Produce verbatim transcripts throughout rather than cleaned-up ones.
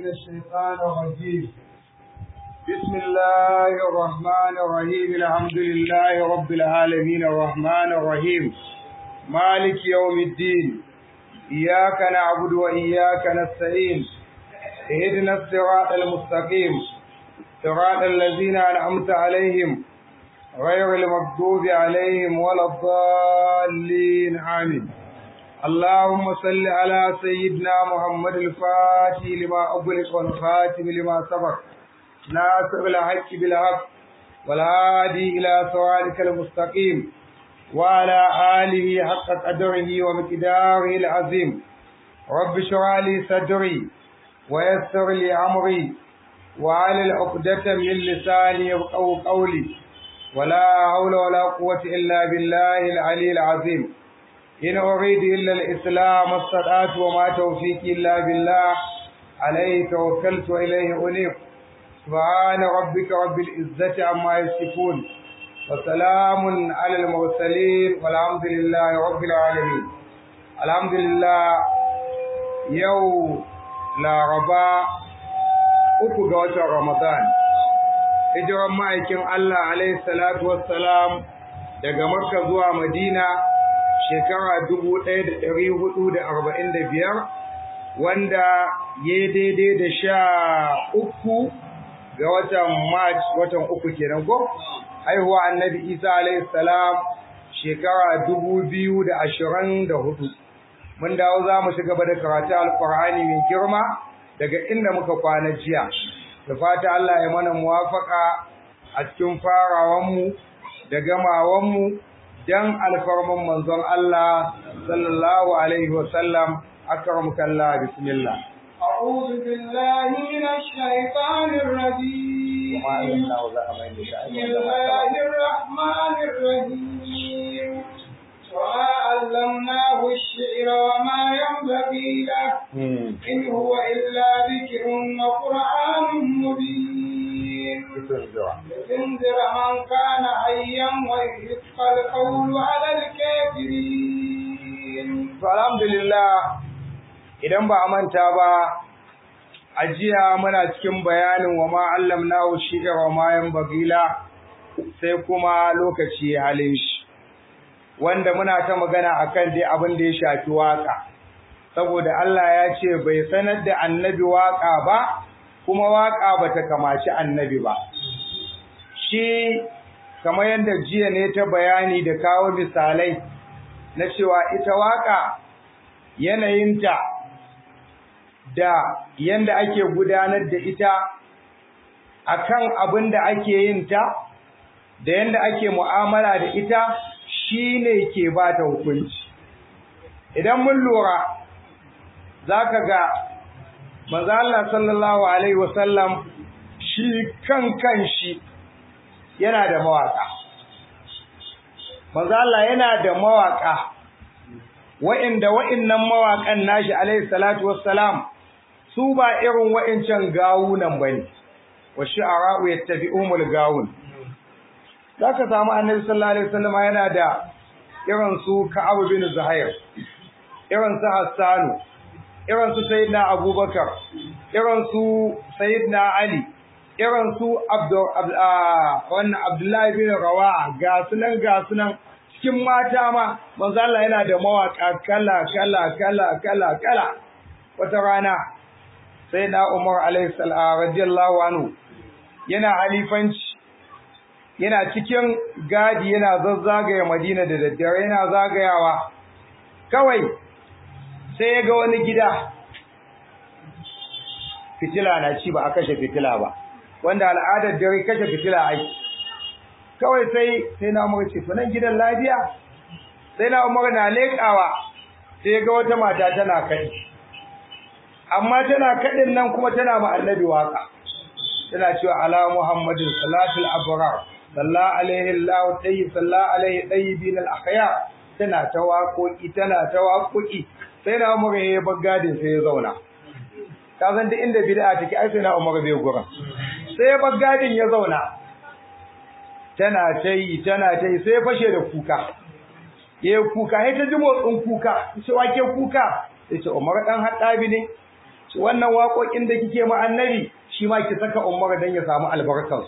من الشيطان الرجيم. بسم الله الرحمن الرحيم. الحمد لله رب العالمين الرحمن الرحيم مالك يوم الدين. إياك نعبد وإياك نستعين. اهدنا الصراط المستقيم صراط الذين أنعمت عليهم غير المغضوب عليهم ولا الضالين آمين. اللهم صل على سيدنا محمد الفاتح لما أغلق والخاتم لما سبق ناصر الحق بالحق والهادي إلى صراطك المستقيم وعلى آله حق قدره ومقداره العظيم. رب اشرح لي صدري ويسر لي أمري وعلى عقدة من لساني يفقهوا قولي ولا حول ولا قوة إلا بالله العلي العظيم. إن أريد إلا الإسلام استطعت وما توفيقي إلا بالله عليه توكلت وإليه أنيب. سبحان ربك رب العزة عما يصفون وسلام على المرسلين والحمد لله رب العالمين. الحمد لله. يوم لا ربا uku ga watan Ramadan. Hijiran ma'aikin Allah alaihi salatu wassalam daga Makka zuwa Madina shekara dubu ɗaya da ɗari hudu da arba'in da biyar wanda ya daidai da sha uku ga watan March watan uku kenan ko haihuwa annabi Isa alaihi salam shekara dubu biyu da ashirin da hudu. Mun dawo za mu shiga da karatu alqur'ani mai girma daga inda muka kwana jiya. Da fata Allah ya mana muwafaka a cikin farawanmu da gamawanmu dan alfarman manzon Allah sallallahu alaihi wasallam. Akramuka Allah, bismillah. أعوذ بالله من الشيطان الرجيم. بسم الله الرحمن الرحيم. وما علمناه الشعر وما ينبغي له إن هو إلا ذكر وقرآن مبين لتنذر من كان حيا ويحق القول على الكافرين. فالحمد لله. idan ba a manta ba a jiya muna cikin bayanin wa ma allamnahu shi'ra wa ma yanbagila sai kuma lokaci halin shi wanda muna ta magana akan dai abin da ya shafi waka saboda Allah ya ce bai sanar da annabi waka ba kuma waka bata kamaci annabi ba. Shi kamar yadda jiya ne ta bayani da kawo misalai na cewa ita waka yanayinta da yanda ake gudanar da ita akan abin da ake yin ta da yanda ake mu'amala da ita shine ke ba ta hukunci. Idan mun lura zaka ga manzo Allah sallallahu alaihi wasallam shi kan kanshi yana da mawaka. Manzo Allah yana da mawaka wa'inda wa'innan mawakan nashi alaihi salatu wassalam su ba irin wa'incan gawunan bane. Wa shu'ara'u yattabi'umul gawun. Zaka samu Annabi sallallahu alaihi wasallam yana da irin su Ka'ab bin Zuhair, irin su Hassanu, irin su Sayyidina Abubakar, irin su Sayyidina Ali, irin su Abdul wannan Abdullahi bin Rawaha, ga sunan ga sunan cikin mata ma manzo Allah yana da mawaka kala kala kala kala kala. Wata rana sai na Umar alaihi salam radiyallahu anhu yana halifanci yana cikin gadi yana zazzagaya Madina da daddare yana zagayawa kawai sai ya ga wani gida fitila na ci ba a kashe fitila ba wanda al'adar dare kashe fitila ai kawai sai sai na Umar ce to nan gidan lafiya sai na Umar na lekawa sai ga wata mata tana kai amma tana kadin nan kuma tana ma annabi waka tana cewa ala muhammadin salatul abrar sallallahu alaihi allah tayyib sallallahu alaihi tayyibin al akhyar tana ta waƙoƙi tana ta waƙoƙi sai na Umar ya baggadin sai ya zauna ka san duk inda bid'a take ai sai na Umar bai gura sai ya baggadin ya zauna tana tayi tana tayi sai fashe da kuka yayi kuka sai ta ji motsin kuka sai wake kuka sai ce Umar dan Haddabi ne wannan waƙoƙin da kike ma annabi shi ma ki saka Umar dan ya samu albarkar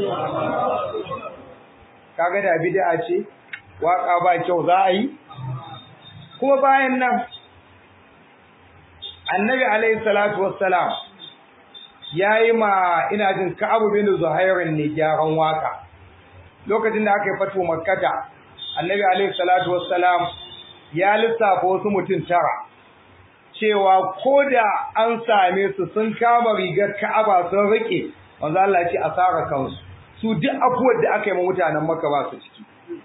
kaga da bid'a ce waka ba kyau za a yi kuma bayan nan annabi alaihi salatu wassalam yayi ma ina jin Ka'ab bin Zuhair ne gyaran waka lokacin da aka yi fatu makkata annabi alaihi salatu wassalam ya lissafa wasu mutum tara cewa koda an same su sun kama rigar Ka'aba sun rike manzo Allah ya ce asara kansu su duk abubuwan da aka yi ma mutanen Makka ba su ciki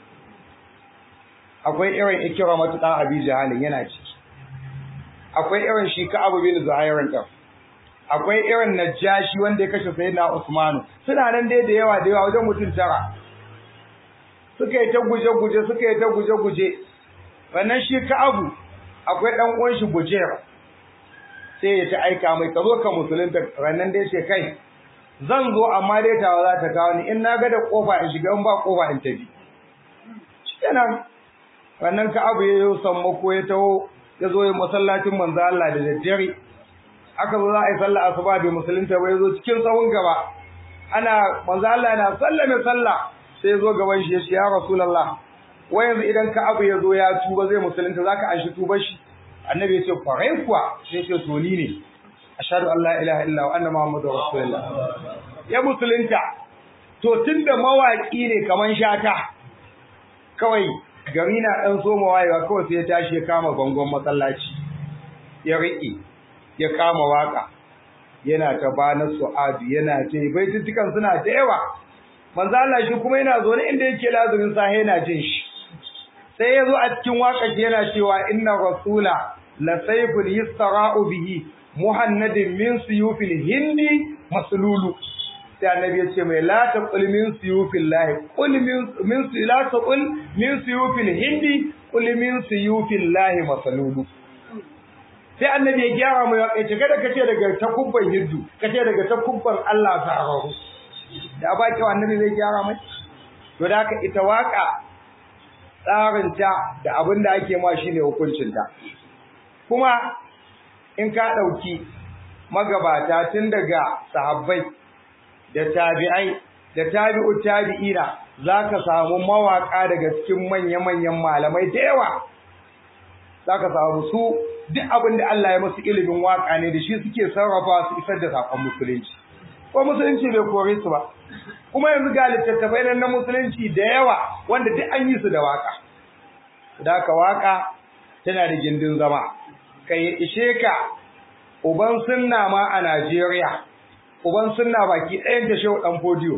akwai irin Ikramatu dan Abi Jahl yana ciki akwai irin shi Ka'ab bin Zuhair din akwai irin Najashi wanda ya kashe Sayyidina Usman suna nan dai da yawa da yawa wajen mutum tara suka yi ta guje-guje suka yi ta guje-guje wannan shi Ka'abu akwai dan uwan shi Bujair sai ya ta aika mai kazo ka musulunta rannan dai ce kai zan zo amma dai tawa za ta kawo ni in naga da kofa in shiga in ba kofa in tafi kenan wannan Ka'abu ya yi sammako ya taho ya zo masallacin manzo Allah da daddare aka zo za a yi sallah asuba bai musulunta ba ya zo cikin tsawon gaba ana manzo Allah yana sallame sallah sai ya zo gaban shi ya ce ya rasulullah wai yanzu idan Ka'abu ya zo ya tuba zai musulunta zaka an shi tuba shi annabi ya ce farai kuwa sai ya ce to ni ne ashhadu an la ilaha illa wa anna muhammadur rasulullah ya musulunta to tunda mawaki ne kaman shata kawai gari na dan soma wayewa kawai sai ya tashi ya kama bangon masallaci ya riƙe ya kama waka yana ta bana su'adu yana ta baitutukan suna da yawa manzo Allah shi kuma yana zo ne inda yake lazumin sahe yana jin shi sai yazo a cikin waka yana cewa inna rasula la sayfun yasra'u bihi muhannadin min suyufil hindi maslulu sai annabi ya ce mai la taqul min suyufil lahi qul min min la taqul min suyufil hindi qul min suyufil lahi maslulu sai annabi ya gyara mai waka ce kada kace daga takubban hindu kace daga takubban Allah ta'ala da baki annabi zai gyara mai to da haka ita waka tsarinta da abin da ake ma shine hukuncinta kuma in ka dauki magabata tun daga sahabbai da tabi'ai da tabi'ut tabi'ina zaka samu mawaka daga cikin manya-manyan malamai da yawa zaka samu su duk abin da Allah ya musu ilimin waka ne da shi suke sarrafa su isar da sakon musulunci ko musulunci bai kore su ba kuma yanzu ga littattafai nan na musulunci da yawa wanda duk an yi su da waka da ka waka tana da gindin zama kai ishe ka uban sunna ma a Najeriya uban sunna baki ɗayan ta shehu dan fodiyo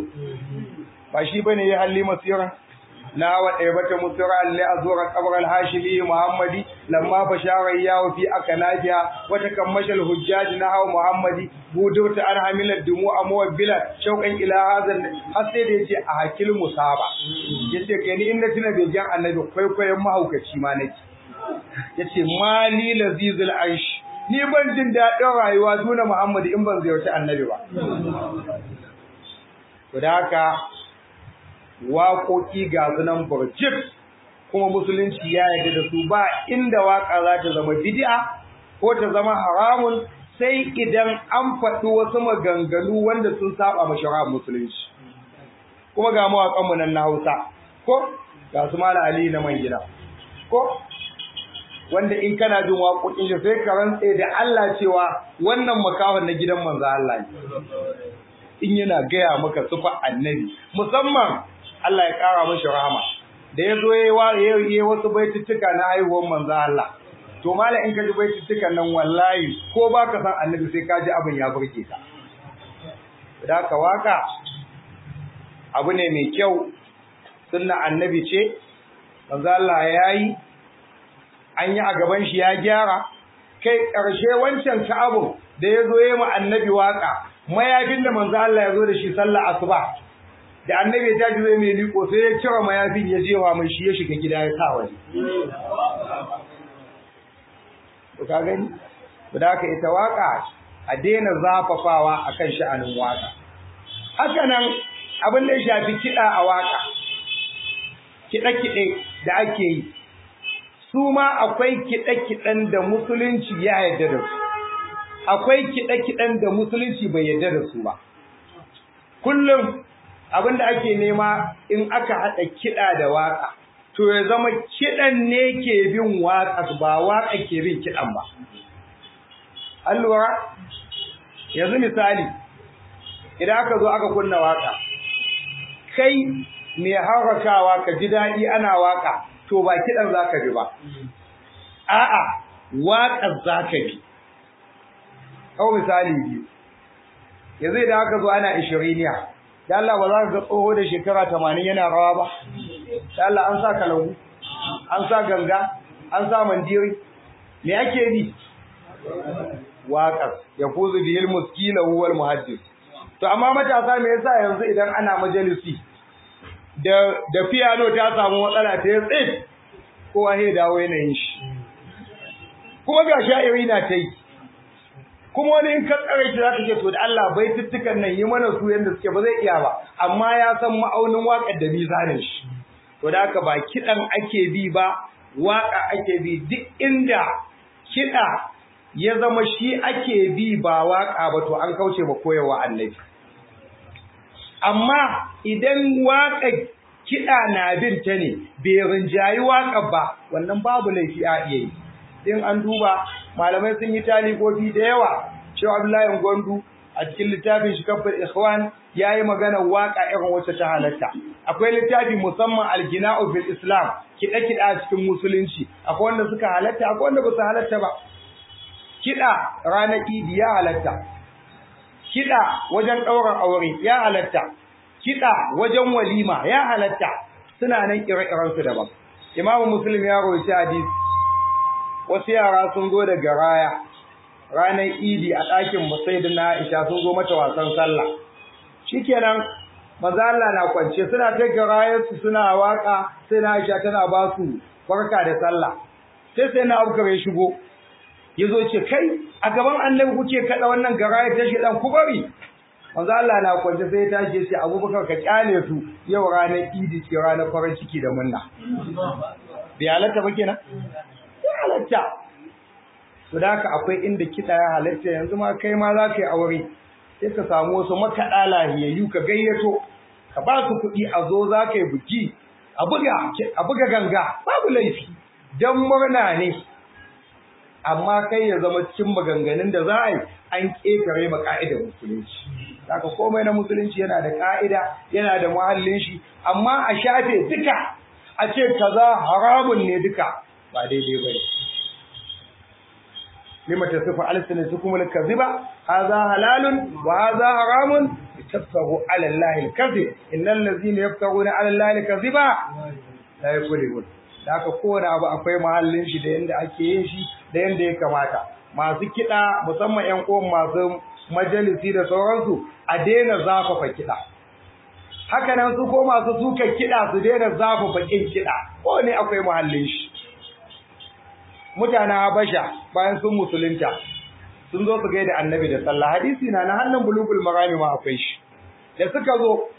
ba shi bane ya halli masira na wa ɗaibata musira alli azura qabr al-hashimi muhammadi lamma bashara yawo fi akanafiya wata kammashal hujjaj na hawa muhammadi budurta an hamilar dumu a muwabbila shauqan ila hazan har sai da yace a hakil musaba yace kai ni inda tuna begen annabi kwaikwayon mahaukaci ma nake yace mali lazizul aish ni ban jin daɗin rayuwa duna muhammadi in ban ziyarci annabi ba to da haka waƙoƙi ga sunan burjik kuma musulunci ya yarda da su ba inda waƙa za ta zama bid'a ko ta zama haramun sai idan an faɗi wasu maganganu wanda sun saba ma shari'ar musulunci kuma ga mawaƙan mu nan na Hausa ko ga su Malam Ali na Mangina ko wanda in kana jin waƙoƙin shi sai ka rantse da Allah cewa wannan makahon na gidan manzo Allah ne in yana gaya maka sufa annabi musamman Allah ya ƙara mashi rahama da ya zo ya yi wasu baituttuka na haihuwar manzo Allah to malam in ka ji baituttukan nan wallahi ko baka san annabi sai ka ji abin ya burge ka da ka waka abu ne mai kyau sunna annabi ce manzo Allah yayi an yi a gaban shi ya gyara kai ƙarshe wancan Ka'abu da ya zo ya yi ma annabi waka mayafin da manzo Allah ya zo da shi sallar asuba da annabi ya taji zai mai liko sai ya cire mayafin ya jewa mai shi ya shiga gida ya sa waje to ka gani to da ka ita waka a daina zafafawa akan sha'anin waka haka nan abin da ya shafi kida a waka kide-kide da ake yi su ma akwai kide-kiden da musulunci ya yarda da su akwai kiɗe-kiɗen da musulunci bai yarda da su ba. Kullum abinda ake nema in aka haɗa kiɗa da waƙa, to ya zama kiɗan ne ke bin waƙa ba waƙa ke bin kiɗan ba. An lura? Yanzu misali, idan aka zo aka kunna waƙa, kai mai harakawa ka ji daɗi ana waƙa, to ba kiɗan za ka bi ba. A'a, waƙar za ka bi. Kau misali biyu, yanzu idan aka zo ana ishiriniya, da Allah ba za ka ga tsoho da shekara tamanin yana rawa ba? Da Allah an sa kalangu, an sa ganga, an sa mandiri, me ake bi? Waƙar, ya kuzu bihil muskila huwal muhaddis. To amma matasa me yasa yanzu idan ana majalisi da da piano ta samu matsala ta yi tsit, kowa sai dawo yanayin shi. Kuma ga sha'iri na ta yi. Kuma wani in ka tsare shi za ka ce to da Allah bai tuttukan nan yi mana su yanda suke ba zai iya ba, amma ya san ma'aunin waƙar da mizanin shi. To da haka ba kiɗan ake bi ba, waƙa ake bi. Duk inda kiɗa ya zama shi ake bi ba waƙa ba, to an kauce ba koyarwa Annabi. Amma idan waƙa kiɗa na bin ta ne bai rinjayi waƙa ba, wannan babu laifi a iya yi. In an duba malamai sun yi talibobi da yawa. Shehu Abdullahi Gwandu a cikin littafin shi Kafar Ikhwan yayi magana waka irin wacce ta halatta. Akwai littafi musamman Al-Gina'u fil Islam, kida kida a cikin musulunci. Akwai wanda suka halatta, akwai wanda ba su halatta ba. Kida ranar Idi ya halatta. Kida wajen ɗaurin aure ya halatta. Kida wajen walima ya halatta. Suna nan ire-iren su daban. Imam Muslim ya rawaita hadisi. Wasu yara sun zo daga raya ranar Idi a ɗakin Sayyidina Aisha, sun zo mata wasan sallah. Shikenan manzo Allah na kwance, suna ta garayar su suna waka, sai na Aisha tana ba su barka da sallah. Sai sai na Abubakar ya shigo. Yazo ce kai a gaban Annabi kuke kada wannan garayar ta shi dan ku bari. Manzo Allah na kwance sai ya tashi ya ce Abubakar ka kyale su, yau ranar Idi ce ranar farin ciki da murna. Bai halatta ba kenan? Halatta. To da haka akwai inda kiɗa ya halatta. Yanzu ma kai ma za ka yi aure, sai ka samu wasu makaɗa lahiyayyu ka gayyato, ka ba su kuɗi a zo za ka yi buki, a buga a buga ganga, babu laifi, don murna ne. Amma kai ya zama cikin maganganun da za a yi an ƙetare ma ƙa'idar musulunci. Haka komai na musulunci yana da ƙa'ida, yana da muhallin shi, amma a shafe duka, a ce kaza haramun ne duka, ba daidai bane. lima tasifu alsinatukum alkaziba hadha halalun wa hadha haramun litaftaru ala allahi alkazib innal ladzina yaftaruna ala allahi alkaziba la yaqulun. Da haka kowane abu akwai mahallin shi da yanda ake yin shi da yanda ya kamata. Masu kiɗa musamman ƴan uwan masu majalisi da sauransu a daina zafafa kiɗa. Haka nan su ko masu suka kiɗa su daina zafafa kin kiɗa, ko ne akwai mahallin shi. Mutanen Habasha bayan sun musulunta sun zo su gaida Annabi da sallah. Hadisi na na hannun bulugul marami ma akwai shi. Da suka zo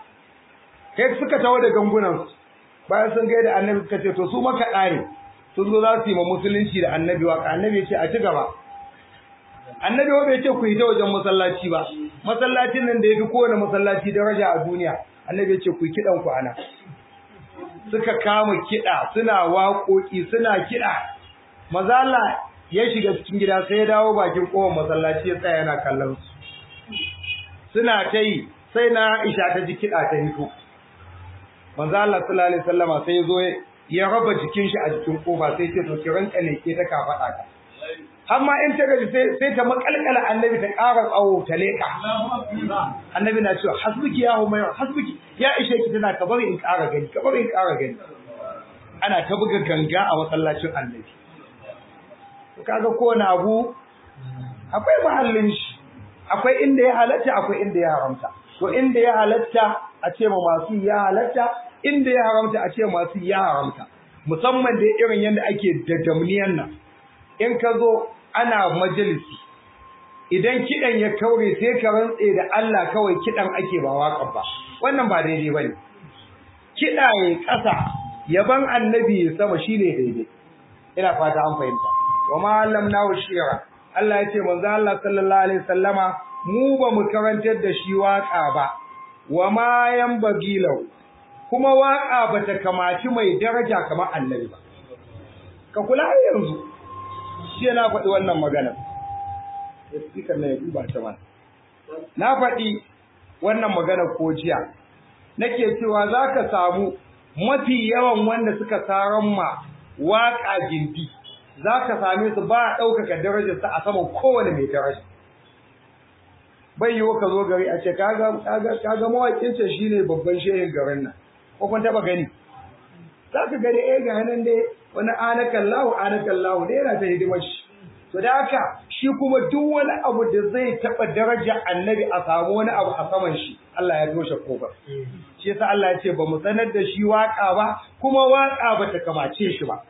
kai suka tawo da gangunan su, bayan sun gaida Annabi suka ce to su makaɗa ne, sun zo za su yi ma musulunci da Annabi waka. Annabi ya ce a ci gaba. Annabi wa bai ce ku yi ta wajen masallaci ba, masallacin nan da ya fi kowane masallaci daraja a duniya. Annabi ya ce ku yi kiɗan ku ana. Suka kama kiɗa, suna waƙoƙi, suna kiɗa. Maza Allah ya shiga cikin gida sai ya dawo bakin kofar masallaci ya tsaya yana kallon su. Suna ta yi sai na Aisha ta ji kiɗa ta hito. Maza Allah sallallahu alaihi wasallama sai ya zo ya raba jikin shi a jikin kofa sai ce to ki ranka ne ke ta kafaɗa ka. Amma in ta gaji sai sai ta makalkala Annabi ta ƙara tsawo ta leƙa. Annabi na cewa hasbuki ya Humayra hasbuki ya Aisha ki tana ka bari in ƙara gani ka bari in ƙara gani. Ana ta buga ganga a masallacin Annabi. Kaga kowane abu akwai mahallin shi, akwai inda ya halatta akwai inda ya haramta. To inda ya halatta a ce ma masu ya halatta, inda ya haramta a ce masu ya haramta. Musamman da irin yadda ake daddamniyan nan. In ka zo ana majalisi, idan kiɗan ya kaure sai ka rantse da Allah kawai kiɗan ake ba waƙar ba. Wannan ba daidai bane. Kiɗa ya ƙasa, yaban Annabi ya sama shine daidai. Ina fata an fahimta. wa ma allamnahu shi'ra Allah ya ce manzo Allah sallallahu alaihi wasallama mu ba mu karantar da shi waka ba wa ma yanbaghi lahu kuma waka bata kamaci mai daraja kamar annabi ba ka kula yanzu shi na faɗi wannan magana speaker ne ya duba ta ma na faɗi wannan magana ko jiya nake cewa zaka samu mafi yawan wanda suka saran ma waka gindi zaka same su ba ɗaukaka darajar sa a saman kowane mai daraja bai yiwu ka zo gari a ce kaga kaga kaga mawakin ce shine babban shehin garin nan ko kun taba gani zaka gani eh ga nan dai wani anakallahu anakallahu dai yana ta hidimar shi to da haka shi kuma duk wani abu da zai taba daraja annabi a samu wani abu a saman shi Allah ya toshe kofar shi yasa Allah ya ce ba mu sanar da shi waka ba kuma waka ba ta kamace shi ba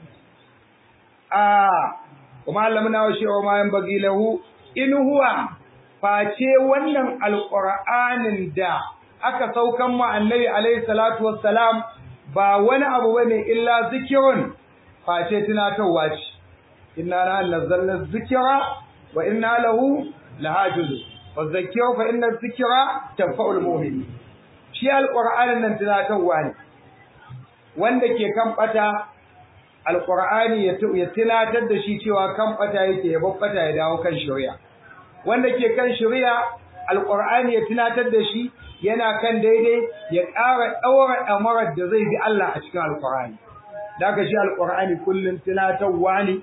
a kuma Allah muna wa shewa ma yan bagi lahu in huwa face wannan alqur'anin da aka saukan mu annabi alaihi salatu wassalam ba wani abu bane illa zikrun face tunatarwa ce inna nazzalna dhikra wa inna lahu lahafizun fadhakkiru fa inna dhikra tanfa'ul mu'minin shi alqur'anin nan tunatarwa ne wanda ke kan bata alqur'ani ya tunatar da shi cewa kan bata yake ya babbata ya dawo kan shari'a wanda ke kan shari'a alqur'ani ya tunatar da shi yana kan daidai ya ƙara ɗaura ɗamarar da zai bi Allah a cikin alqur'ani daga shi alqur'ani kullun tunatarwa ne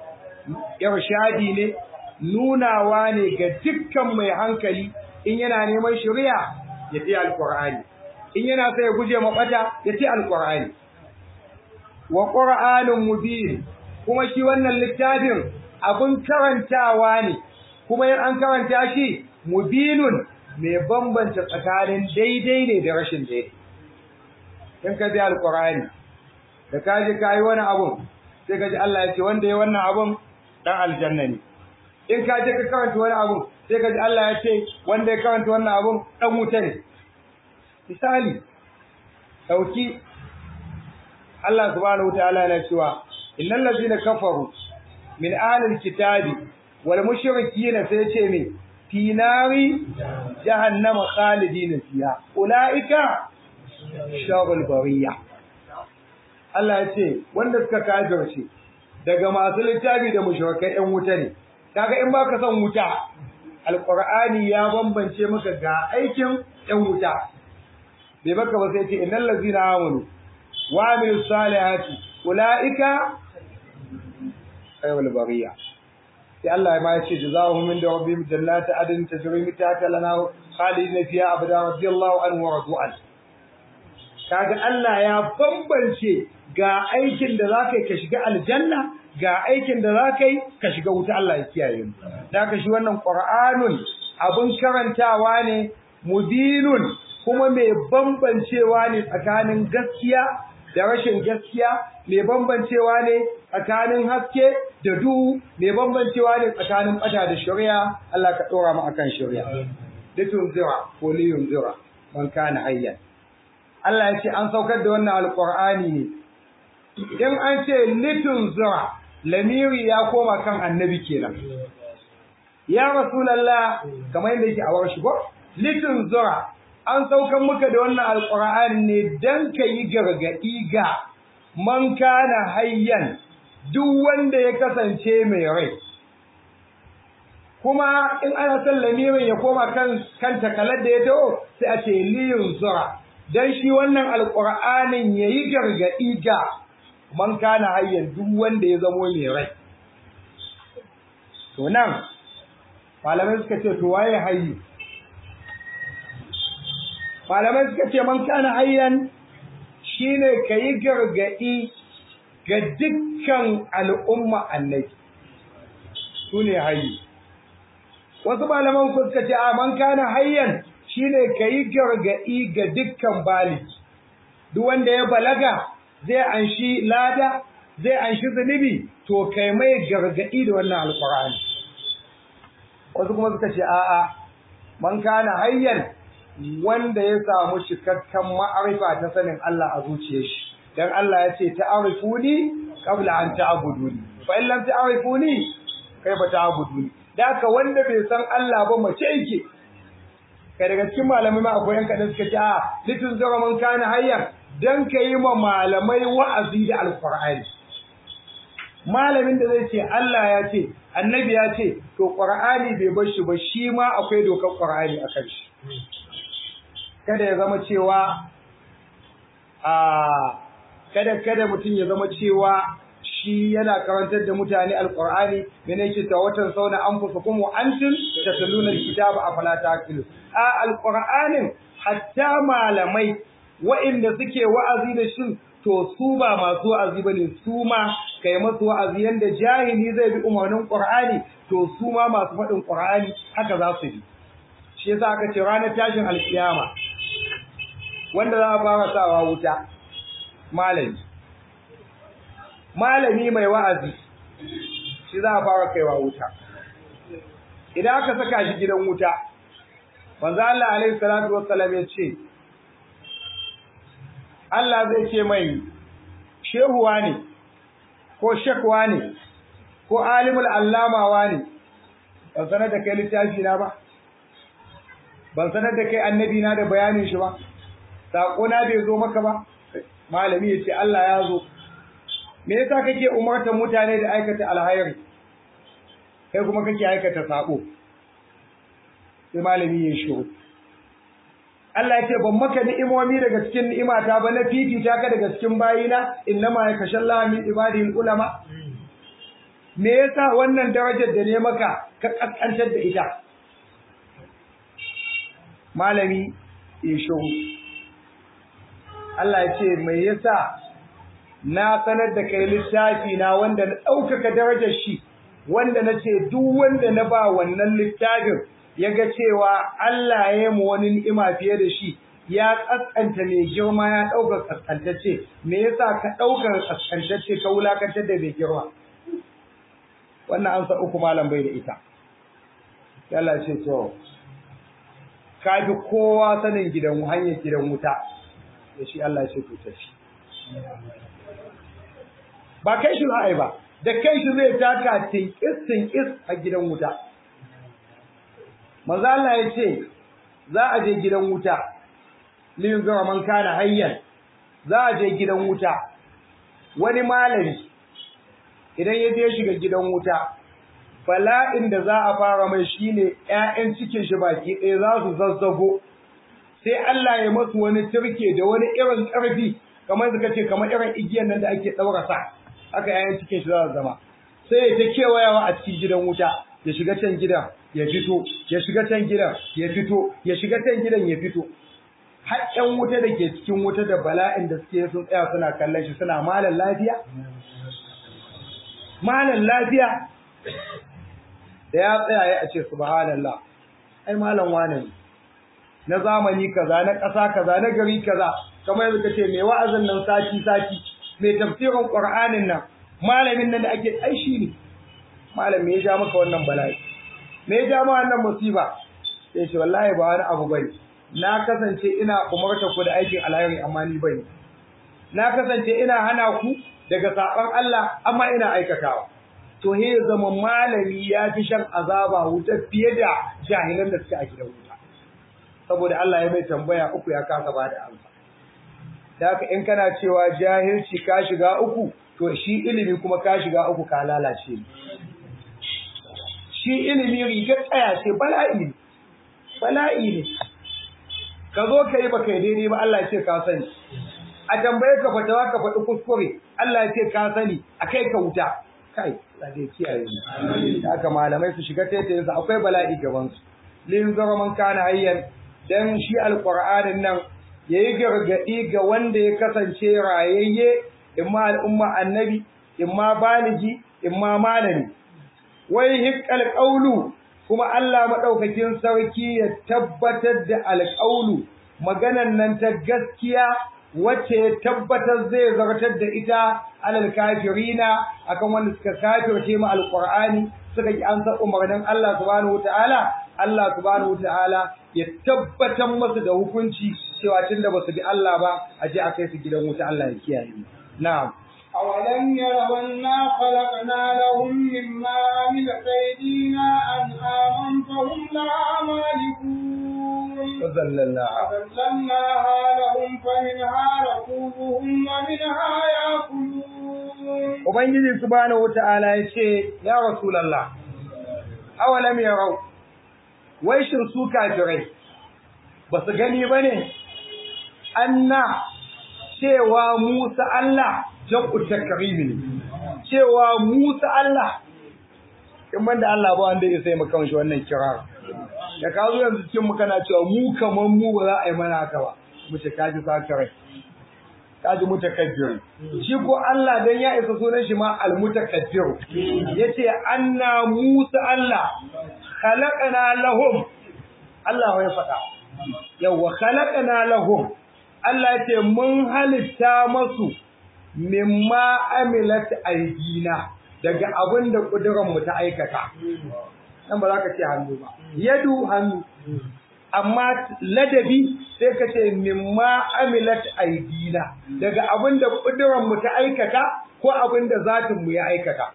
irshadi ne nunawa ne ga dukkan mai hankali in yana neman shari'a ya fi alqur'ani in yana sai ya guje mabata ya fi alqur'ani wa qur'anun mubin kuma shi wannan littafin abun karantawa ne kuma in an karanta shi mubinun mai bambanta tsakanin daidai ne da rashin daidai in ka bi alqur'ani da kaje kai wani abun sai kaji Allah ya ce wanda ya wannan abun dan aljanna ne in ka je ka karanta wani abu sai ka ji Allah ya ce wanda ya karanta wannan abun dan wuta ne misali dauki Allah subhanahu wataala yana cewa innal ladina kafaru min ahlil kitabi wal mushrikina sai ya ce me fi nari jahannama khalidina fiha ulaika sharul bariya Allah ya ce wanda suka kafirce daga masu littafi da mushrikai ɗan wuta ne kaga in baka son wuta alqur'ani ya bambance maka ga aikin ɗan wuta bai baka ba sai ce innal ladzina amanu wa amilus salihati ulaika ayyul bariya sai Allah ma ya ce jazaohum min rabbihim jannatu adn tajri min tahtiha al-anhar khalidina fiha abada radiyallahu anhu wa radu'an kaga Allah ya bambance ga aikin da zaka yi ka shiga aljanna ga aikin da zaka yi ka shiga wuta Allah ya kiyaye mu daga shi wannan qur'anun abun karantawa ne mubinun kuma mai bambancewa ne tsakanin gaskiya da rashin gaskiya mai bambancewa ne tsakanin haske da duhu mai bambancewa ne tsakanin bata da shari'a Allah ka dora mu akan shari'a litun zira ko liyun zira man kana hayyan Allah ya ce an saukar da wannan alqur'ani ne in an ce litun zura lamiri ya koma kan annabi kenan ya rasulullah kamar yadda yake a warshi ko litun zura an saukar muka da wannan alqur'ani ne dan kai gargadi ga man kana hayyan duk wanda ya kasance mai rai kuma in ana son lamirin ya koma kan kan takalar da ya taho sai a ce liyun zura dan shi wannan alqur'anin yayi gargadi ga man kana hayyan duk wanda ya zamo mai rai to nan malamai suka ce to waye hayyi malamai suka ce man kana hayyan shine kai gargadi ga dukkan al'umma annabi sune hayyi wasu malaman suka ce a man kana hayyan shine kai gargadi ga dukkan baligi duk wanda ya balaga zai anshi lada zai anshi zunubi to kai mai gargadi da wannan alqur'ani wasu kuma suka ce a'a man kana hayyan wanda ya samu cikakken ma'arifa ta sanin Allah a zuciyar shi dan Allah ya ce ta'arifuni qabla an ta'buduni fa in lam ta'rifuni kaifa ta'budun da haka wanda bai san Allah ba mace yake kai daga cikin malamai ma akwai yan kadan suka ce a litun zara man kana hayyan dan kai ma malamai wa'azi da alqur'ani malamin da zai ce Allah ya ce annabi ya ce to qur'ani bai bar shi ba shi ma akwai dokar qur'ani akan shi kada ya zama cewa a kada kada mutum ya zama cewa shi yana karantar da mutane alqur'ani mene yake ta watan sauna anfusukum wa antum tatluna alkitaba afala taqilu a alqur'anin hatta malamai wa'inda suke wa'azi da shi to su ba masu wa'azi bane su ma kai masu wa'azi yanda jahili zai bi umarnin qur'ani to su ma masu faɗin qur'ani haka za su bi shi yasa aka ce ranar tashin alkiyama wanda za a fara sawa wuta malami malami mai wa'azi shi za a fara kaiwa wuta idan aka saka shi gidan wuta manzo Allah alaihi salatu wassalam ya ce Allah zai ce mai shehuwa ne ko shekwa ne ko alimul allamawa ne ban sanar da kai littafi na ba ban sanar da kai annabi na da bayanin shi ba sako na bai zo maka ba malami ya ce Allah ya zo me yasa kake umartar mutane da aikata alhairi kai kuma kake aikata sako sai malami ya shiru Allah ya ce ban maka ni'imomi daga cikin ni'imata ba na fifita ka daga cikin bayina innama yakashallahu min ibadihi ulama me yasa wannan darajar da ne maka ka kaskantar da ita malami ya shiru Allah ya ce me yasa na sanar da kai littafi na wanda na ɗaukaka darajar shi wanda na ce duk wanda na ba wannan littafin ya ga cewa Allah ya mu wani ni'ima fiye da shi ya kaskanta mai girma ya ɗaukar kaskantacce me yasa ka ɗaukar kaskantacce ka wulakantar da mai girma wannan an sa uku malam bai da ita Allah ce to ka bi kowa sanin gidan hanyar gidan wuta da shi Allah ya ce to tafi ba kai shi za ba da kai shi zai taka tinkis tinkis a gidan wuta manzo Allah ya ce za a je gidan wuta lin zama man kana hayyan za a je gidan wuta wani malami idan ya je shiga gidan wuta bala'in da za a fara mai shine ƴaƴan cikin shi baki ɗaya za su zazzago sai Allah ya masu wani turke da wani irin ƙarfi kamar suka ce kamar irin igiyar nan da ake ɗaura sa haka ƴaƴan cikin shi za su zama sai ya ta kewayawa a cikin gidan wuta ya shiga can gidan ya fito ya shiga can gidan ya fito ya shiga can gidan ya fito har ƴan wuta da ke cikin wuta da bala'in da suke sun tsaya suna kallon shi suna malan lafiya malan lafiya da ya tsaya ya ce subhanallah ai malan wane ne na zamani kaza na ƙasa kaza na gari kaza kamar yadda kace mai wa'azin nan sati sati mai tafsirin qur'anin nan malamin nan da ake ai shi ne malam me ya ja maka wannan bala'i me ya ja maka wannan musiba sai ce wallahi ba wani abu bane na kasance ina umarta ku da aikin alheri amma ni bane na kasance ina hana ku daga saban Allah amma ina aikatawa to he zama malami ya fi shan azaba wuta fiye da jahilan da suke a gidan wuta saboda Allah ya mai tambaya uku ya kasa bada amsa da haka in kana cewa jahilci ka shiga uku to shi ilimi kuma ka shiga uku ka lalace shi ilimi rigar tsaya ce bala'i ne bala'i ne ka zo ka yi baka yi daidai ba Allah ya ce ka sani a tambaye ka fatawa ka faɗi kuskure Allah ya ce ka sani a kai ka wuta kai Allah dai kiyaye mu da haka malamai su shiga taitayin su akwai bala'i gaban su lin zaraman kana hayyan dan shi alqur'anin nan yayi gargadi ga wanda ya kasance rayayye imma al'umma annabi imma baligi imma malami wai hiqqal qawlu kuma Allah madaukakin sarki ya tabbatar da alqawlu maganan nan ta gaskiya wacce ya tabbatar zai zartar da ita alal kafirina akan wanda suka kafirce mu alqur'ani suka ki an san umarnin Allah subhanahu wataala Allah subhanahu wataala ya tabbatar musu da hukunci cewa tunda basu bi Allah ba a je a kai su gidan wuta Allah ya kiyaye mu na'am أولم يروا أنا خلقنا لهم مما عملت أيدينا أنعاما فهم لها مالكون فذللناها فذللناها لهم فمنها ركوبهم ومنها يأكلون. Ubangiji subhanahu wata'ala ya ce ya Rasulullah awalam yarau wai shin su kafirai ba su gani bane anna cewa Musa Allah jabu takrimi cewa Musa Allah in banda Allah ba wanda ya sai maka shi wannan kirara da ka zo yanzu cikin mu kana cewa mu kaman mu ba za a yi mana haka ba mu ce kaji sakarai kaji mutakabbir shi ko Allah dan ya isa sunan shi ma almutakabbir yace anna Musa Allah khalaqana lahum Allah ya faɗa yawa khalaqana lahum Allah yace mun halitta masu mimma amilat aydina daga abinda kuduran mu ta aikata dan ba za ka ce hannu ba yadu hannu amma ladabi sai ka ce mimma amilat aydina daga abinda kuduran mu ta aikata ko abinda zatin mu ya aikata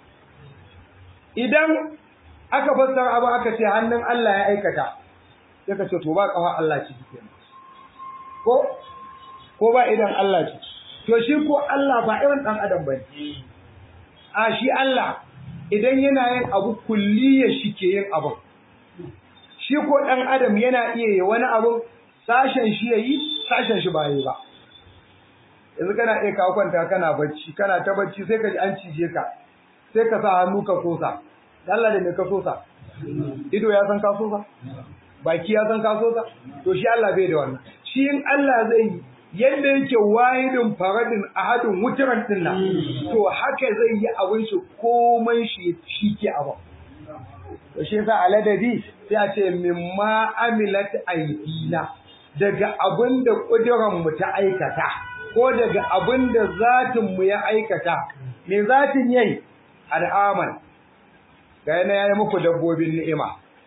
idan aka fassara abu aka ce hannun Allah ya aikata sai ka ce to ba kafa Allah ci kenan ko ko ba idan Allah ci to shi ko Allah ba irin dan adam bane a shi Allah idan yana yin abu kulliya shi ke yin abu shi ko dan adam yana iya yi wani abu sashen shi yayi sashen shi ba yi ba yanzu kana iya ka kwanta kana bacci kana ta bacci sai ka ji an cije ka sai ka sa hannu ka sosa Allah da me ka sosa ido ya san ka sosa baki ya san ka sosa to shi Allah bai da wannan shi in Allah zai yi yadda yake wahidin faradin ahadin wutran din nan to haka zai yi abin shi komai shi shike abu to shi yasa aladadi sai a ce mimma amilat aydina daga abinda kuduran mu ta aikata ko daga abinda zatin mu ya aikata me zatin yayi al'aman ga yana yayi muku dabbobin ni'ima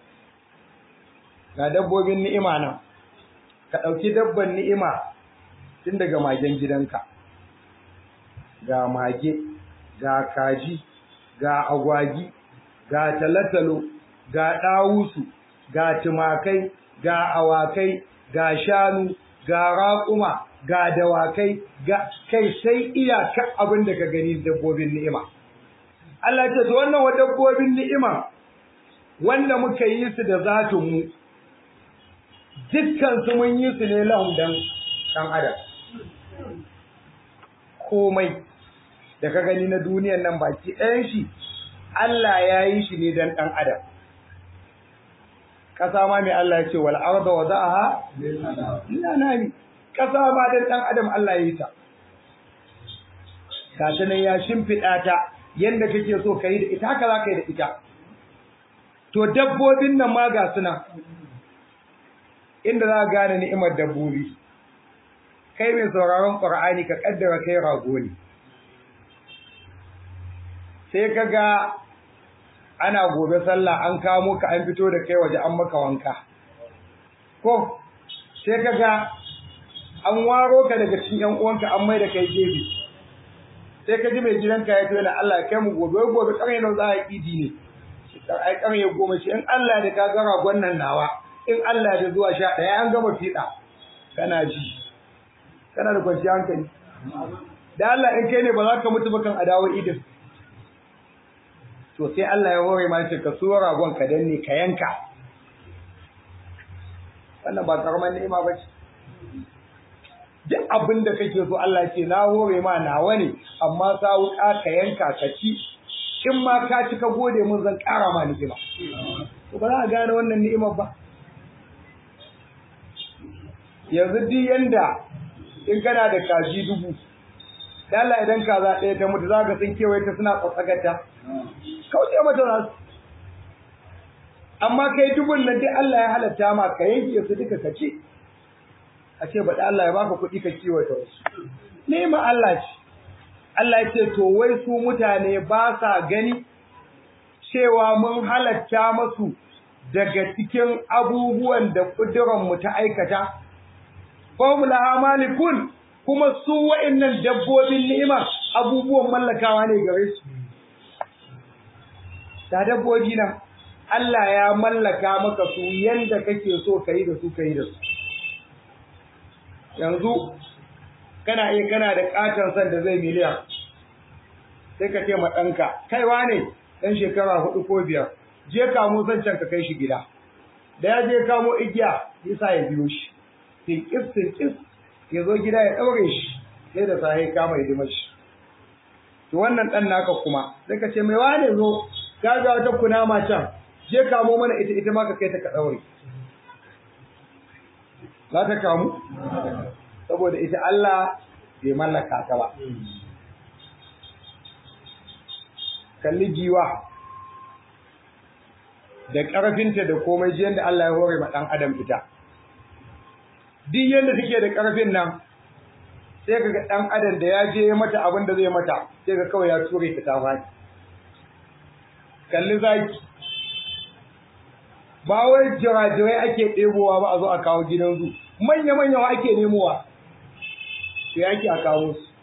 ga dabbobin ni'ima nan ka dauki dabban ni'ima tun daga magen gidanka ga mage ga kaji ga agwagi ga talatalo ga dawusu ga tumakai ga awakai ga shanu ga raƙuma ga dawakai ga kai sai iyaka abin da ka gani dabbobin ni'ima Allah ya ce to wannan wa dabbobin ni'ima wanda muka yi su da zatun mu dukkan su mun yi su ne lahum dan dan adam komai da ka gani na duniyar nan baki ɗayan shi Allah ya yi shi ne dan ɗan adam ƙasa ma mai Allah ya ce wal arda wada'aha lil anami ƙasa ma dan ɗan adam Allah ya yi ta gashi nan ya shimfiɗa ta yanda kake so kai da ita haka za ka yi da ita to dabbobin nan ma ga suna inda za ka gane ni'imar dabbobi kai mai sauraron Qur'ani ka kaddara kai rago ne sai kaga ana gobe sallah an kamo ka an fito da kai waje an maka wanka ko sai kaga an waro ka daga cikin yan uwanka an mai da kai gefe sai ka ji mai gidanka ya tona Allah ya kai mu gobe gobe kare nan za a idi ne ai kare goma shi in Allah da ka ga ragon nan nawa in Allah da zuwa sha ɗaya an gama fiɗa kana ji kana da kwanciyar hankali da Allah in kai ne ba za ka mutu ba kan adawo idin to sai Allah ya hore ma shi ka so ragon ka danne ka yanka wannan ba karamar ni'ima ba ce duk abin da kake so Allah ce na hore ma nawa ne amma sa wuka ka yanka ka ci in ma ka ci ka gode mun zan ƙara ma ni'ima to ba za ka gane wannan ni'imar ba yanzu duk yanda in kana da kaji dubu dalla idan kaza ɗaya ta mutu zaka san kewaye ta suna tsatsagarta kauce mata za su amma kai dubun nan dai Allah ya halatta ma ka yanke su duka ka ce a ce baɗi Allah ya baka kuɗi ka kiwata wasu nema Allah ce Allah ya ce to wai su mutane ba sa gani cewa mun halatta masu daga cikin abubuwan da ƙuduranmu ta aikata fahim laha malikun kuma su wa'annan dabbobin ni'ima abubuwan mallakawa ne gare su da dabbobi nan Allah ya mallaka maka su yanda kake so kai da su kai da su yanzu kana iya kana da katon san da zai miliyan sai ka ce ma ɗanka kaiwa ne ɗan shekara hudu ko biyar je kamo zancen ka kai shi gida da ya je kamo igiya yasa ya biyo shi tinkis tinkis ya zo gida ya ɗaure shi sai da sahi kama hidimar shi to wannan ɗan naka kuma sai ka ce mai wane zo ka ga wata kunama can je kamo mana ita ita ma ka kai ta ka ɗaure za ta kamu saboda ita Allah bai mallaka ta ba kalli jiwa da ƙarfinta da komai jiyan da Allah ya hore ma ɗan adam ita duk yadda take da ƙarfin nan sai ka ga ɗan adam da ya je mata abin da zai mata sai ka kawai ya ture ta ta fadi kalli zaki ba wai jirajirai ake ɗebowa ba a zo a kawo gidan zu manya-manya wa ake nemowa sai ake a kawo su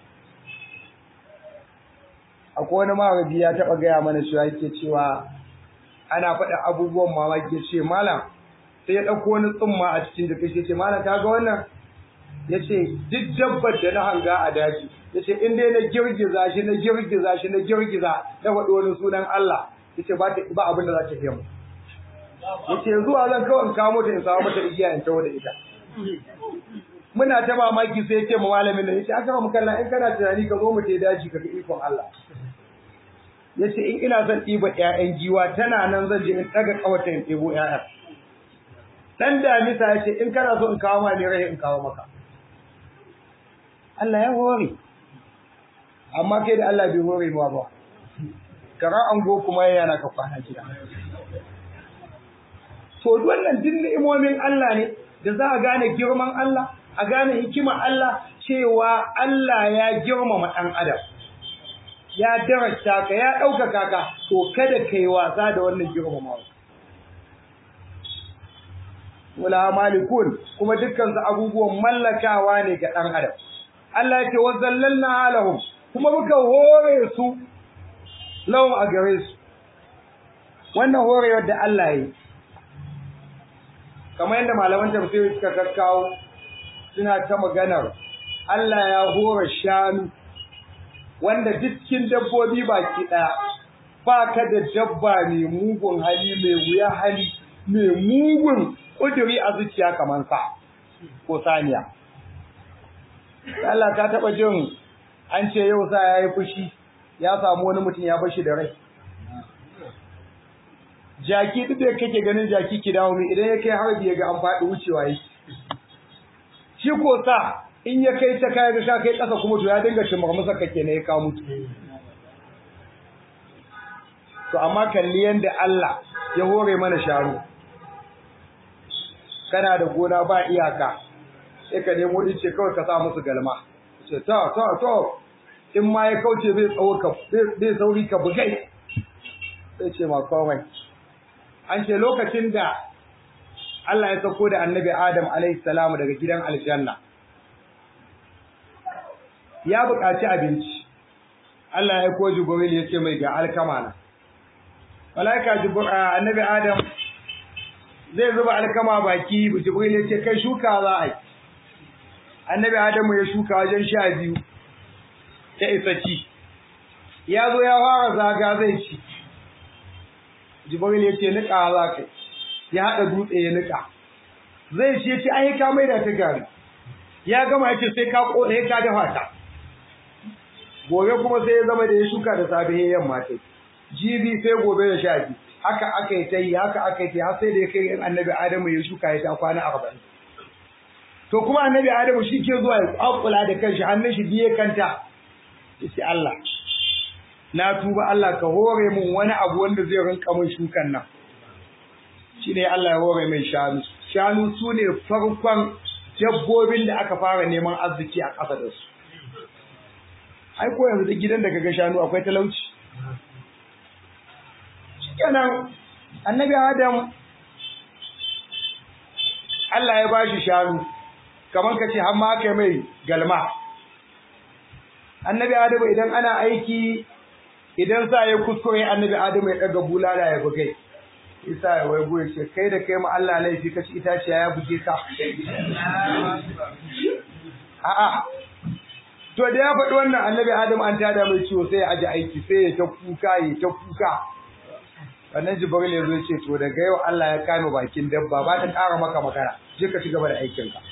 akwai wani mawarabi ya taɓa gaya mana cewa yake cewa ana faɗa abubuwan mamaki ya ce malam sai ya ɗauko wani tsumma a cikin da kashe ce malam ka ga wannan ya ce duk dabbar da na hanga a daji ya ce in dai na girgiza shi na girgiza shi na girgiza na faɗi wani sunan Allah ya ce ba abin da za ta mu ya ce zuwa zan kawai kamo ta in samu mata igiya in tawo da ita muna ta mamaki sai ya ce ma malamin nan ya ce aka ba mu kalla in kana tunani ka zo mu je daji ka ga ikon Allah ya ce in ina son ɗiba ƴaƴan giwa tana nan zan je in ɗaga ƙawata in ɗebo ƴaƴan ɗan damisa ya ce in kana so in kawo ma ne rai in kawo maka Allah ya hore amma kai da Allah bai hore ma ba kara an go kuma yana ka kwana gida to wannan din ni'imomin Allah ne da za a gane girman Allah a gane hikimar Allah cewa Allah ya girmama ɗan adam ya darasta ka ya ɗaukaka ka to kada ka yi wasa da wannan girmamawa wala malikun kuma dukkan su abubuwan mallakawa ne ga ɗan adam Allah ya ce wa zallalna lahum kuma muka hore su lahum a gare su wannan horewar da Allah ya yi kamar yadda malaman tafsiri suka kakkawo suna ta maganar Allah ya hore shanu wanda dukkin dabbobi baki ɗaya ba ka da dabba mai mugun hali mai wuya hali mai mugun ƙuduri a zuciya kamar sa ko saniya Allah ka taɓa jin an ce yau sa ya yi fushi ya samu wani mutum ya bashi da rai jaki duk da kake ganin jaki ki dawo mai idan ya kai harbi ya ga an faɗi wucewa yi shi ko sa in ya kai ta kai ga kai ƙasa kuma to ya dinga shimar kake ne ya kawo mutu to amma kalli yanda Allah ya hore mana shanu kana da gona ba iyaka sai ka nemo ice kawai ka sa musu galma ce to to to in ma ya kauce bai tsawo ka bai sauri ka bugai sai ce ma kawai an ce lokacin da Allah ya sauko da Annabi Adam alaihi salam daga gidan aljanna ya buƙaci abinci Allah ya ko Jibril ya ce mai ga alkama na malaika Jibril Annabi Adam zai zuba alkama baki Jibril ya ce kai shuka za a yi Annabi Adamu ya shuka wajen sha biyu ta isa ci ya zo ya fara zaga zai ci Jibril ya ce nika za ka ya haɗa dutse ya nika zai ce ci ai ka mai da ta gari ya gama ya ce sai ka ƙone ka dafa ta gobe kuma sai ya zama da ya shuka da safe yamma ta jibi sai gobe da sha biyu haka aka yi ta yi haka aka yi ta har sai da ya kai Annabi Adamu ya shuka ya ta kwana arba'in to kuma Annabi Adamu shi ke zuwa ya kwakula da kanshi hannun shi biye kanta yace Allah na tuba Allah ka hore mun wani abu wanda zai rinka mun shukan nan shine Allah ya hore mai shanu shanu sune farkon dabbobin da aka fara neman arziki a ƙasa da su ai ko yanzu da gidan da kaga shanu akwai talauci shikenan Annabi Adam Allah ya bashi shanu kaman kace har ma kai mai galma annabi adamu idan ana aiki idan sa ya kuskure annabi adamu ya daga bulala ya bugai isa ya wai goye ce kai da kai ma Allah laifi kace itaciya ya buge ka a'a to da ya faɗi wannan annabi adamu an tada mai ciwo sai ya aje aiki sai ya ta kuka ya ta kuka wannan jibril ya zo ce to daga yau Allah ya kame bakin dabba ba ta ƙara maka magana je ka ci gaba da aikin ka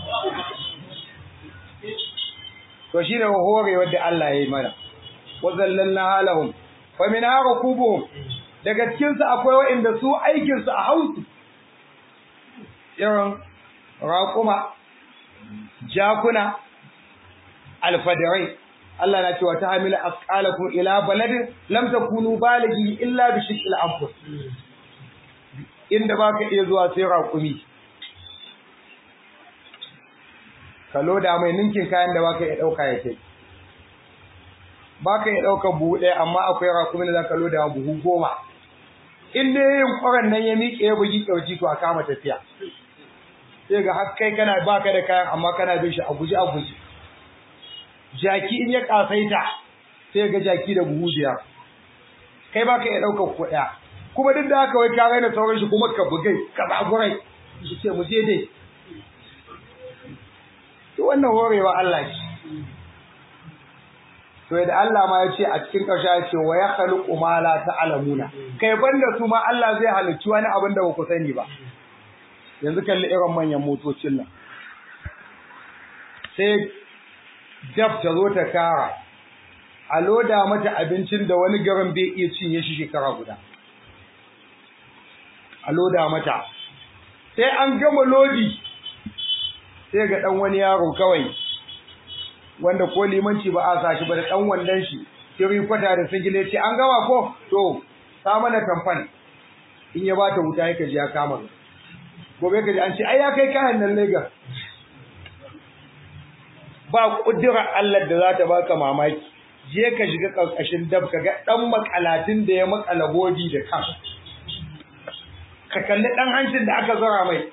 to shine hore wanda Allah ya yi mana wa zallalna halahum fa min harukubuhum daga cikin su akwai wanda su aikin su a hausu irin raquma jakuna alfadarai Allah na cewa ta hamila asqalakum ila baladin lam takunu balighi illa bi shiqqil anfus inda baka iya zuwa sai raƙumi ka loda mai ninkin kayan da baka iya dauka yake baka iya dauka buhu ɗaya amma akwai raƙumin da zaka loda buhu goma in dai yin ƙwaran nan ya miƙe ya bugi kauci to a kama tafiya sai ga har kai kana baka da kayan amma kana bin shi a guji a guji jaki in ya kasaita sai ga jaki da buhu biyar kai baka iya daukar kuɗa kuma duk da haka wai ka raina sauran shi kuma ka bugai ka bagurai shi ce mu je dai to wannan horewa Allah ce to yadda Allah ma ya ce a cikin ƙarshe ya ce wa ya khaliqu ma la ta'lamuna kai banda su ma Allah zai halicci wani abin da ba ku sani ba yanzu kalli irin manyan motocin nan sai dab ta zo ta kara a loda mata abincin da wani garin bai iya cinye shi shekara guda a loda mata sai an gama lodi sai ga dan wani yaro kawai wanda ko limanci ba a sa shi ba da dan wandan shi sai kwata da singile ce an gama ko to sa mana kamfan in ya bata wuta yake ji ya kama gobe kaji an ce ai ya kai kayan nan Lagos ba kudura Allah da za ta baka mamaki je ka shiga karkashin dab ka ga dan makalatin da ya makala godi da kan ka kalli dan hancin da aka zara mai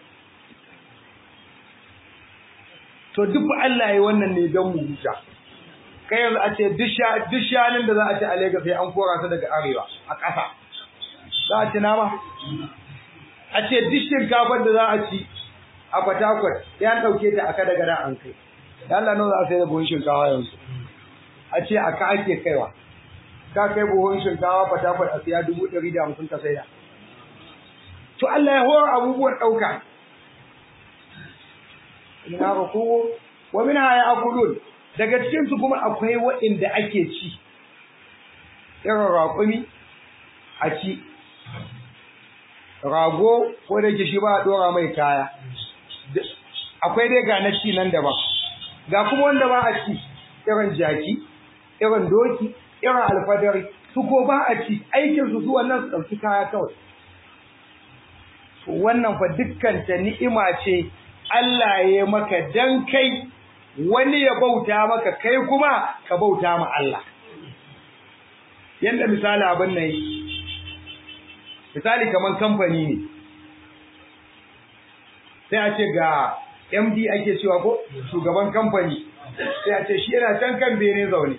to duk Allah yayi wannan ne don mu huta kai yanzu a ce duk shanin da za a ci a Lagos sai an kora ta daga arewa a ƙasa za a ci nama a ce duk shinkafar da za a ci a Fatakwal ya dauke ta aka daga nan an kai da Allah nawa za a sai da buhun shinkawa yanzu a ce aka ake kaiwa ka kai buhun shinkawa Fatakwal a siya dubu ɗari da hamsin ka saida to Allah ya hore abubuwan ɗauka ina ruku wa minha ya'kulun daga cikin su kuma akwai waɗanda ake ci irin raƙumi a ci rago ko da ke shi ba a dora mai kaya akwai dai ga na ci nan daban ga kuma wanda ba a ci irin jaki irin doki irin alfadari su ko ba a ci aikin su su wannan su ɗauki kaya kawai wannan fa dukkan ta ni'ima ce Allah ya maka dan kai wani ya bauta maka kai kuma ka bauta ma Allah yanda misali abin nan misali kaman kamfani ne sai a ce ga M D ake cewa ko shugaban kamfani sai a ce shi yana can kan bene zaune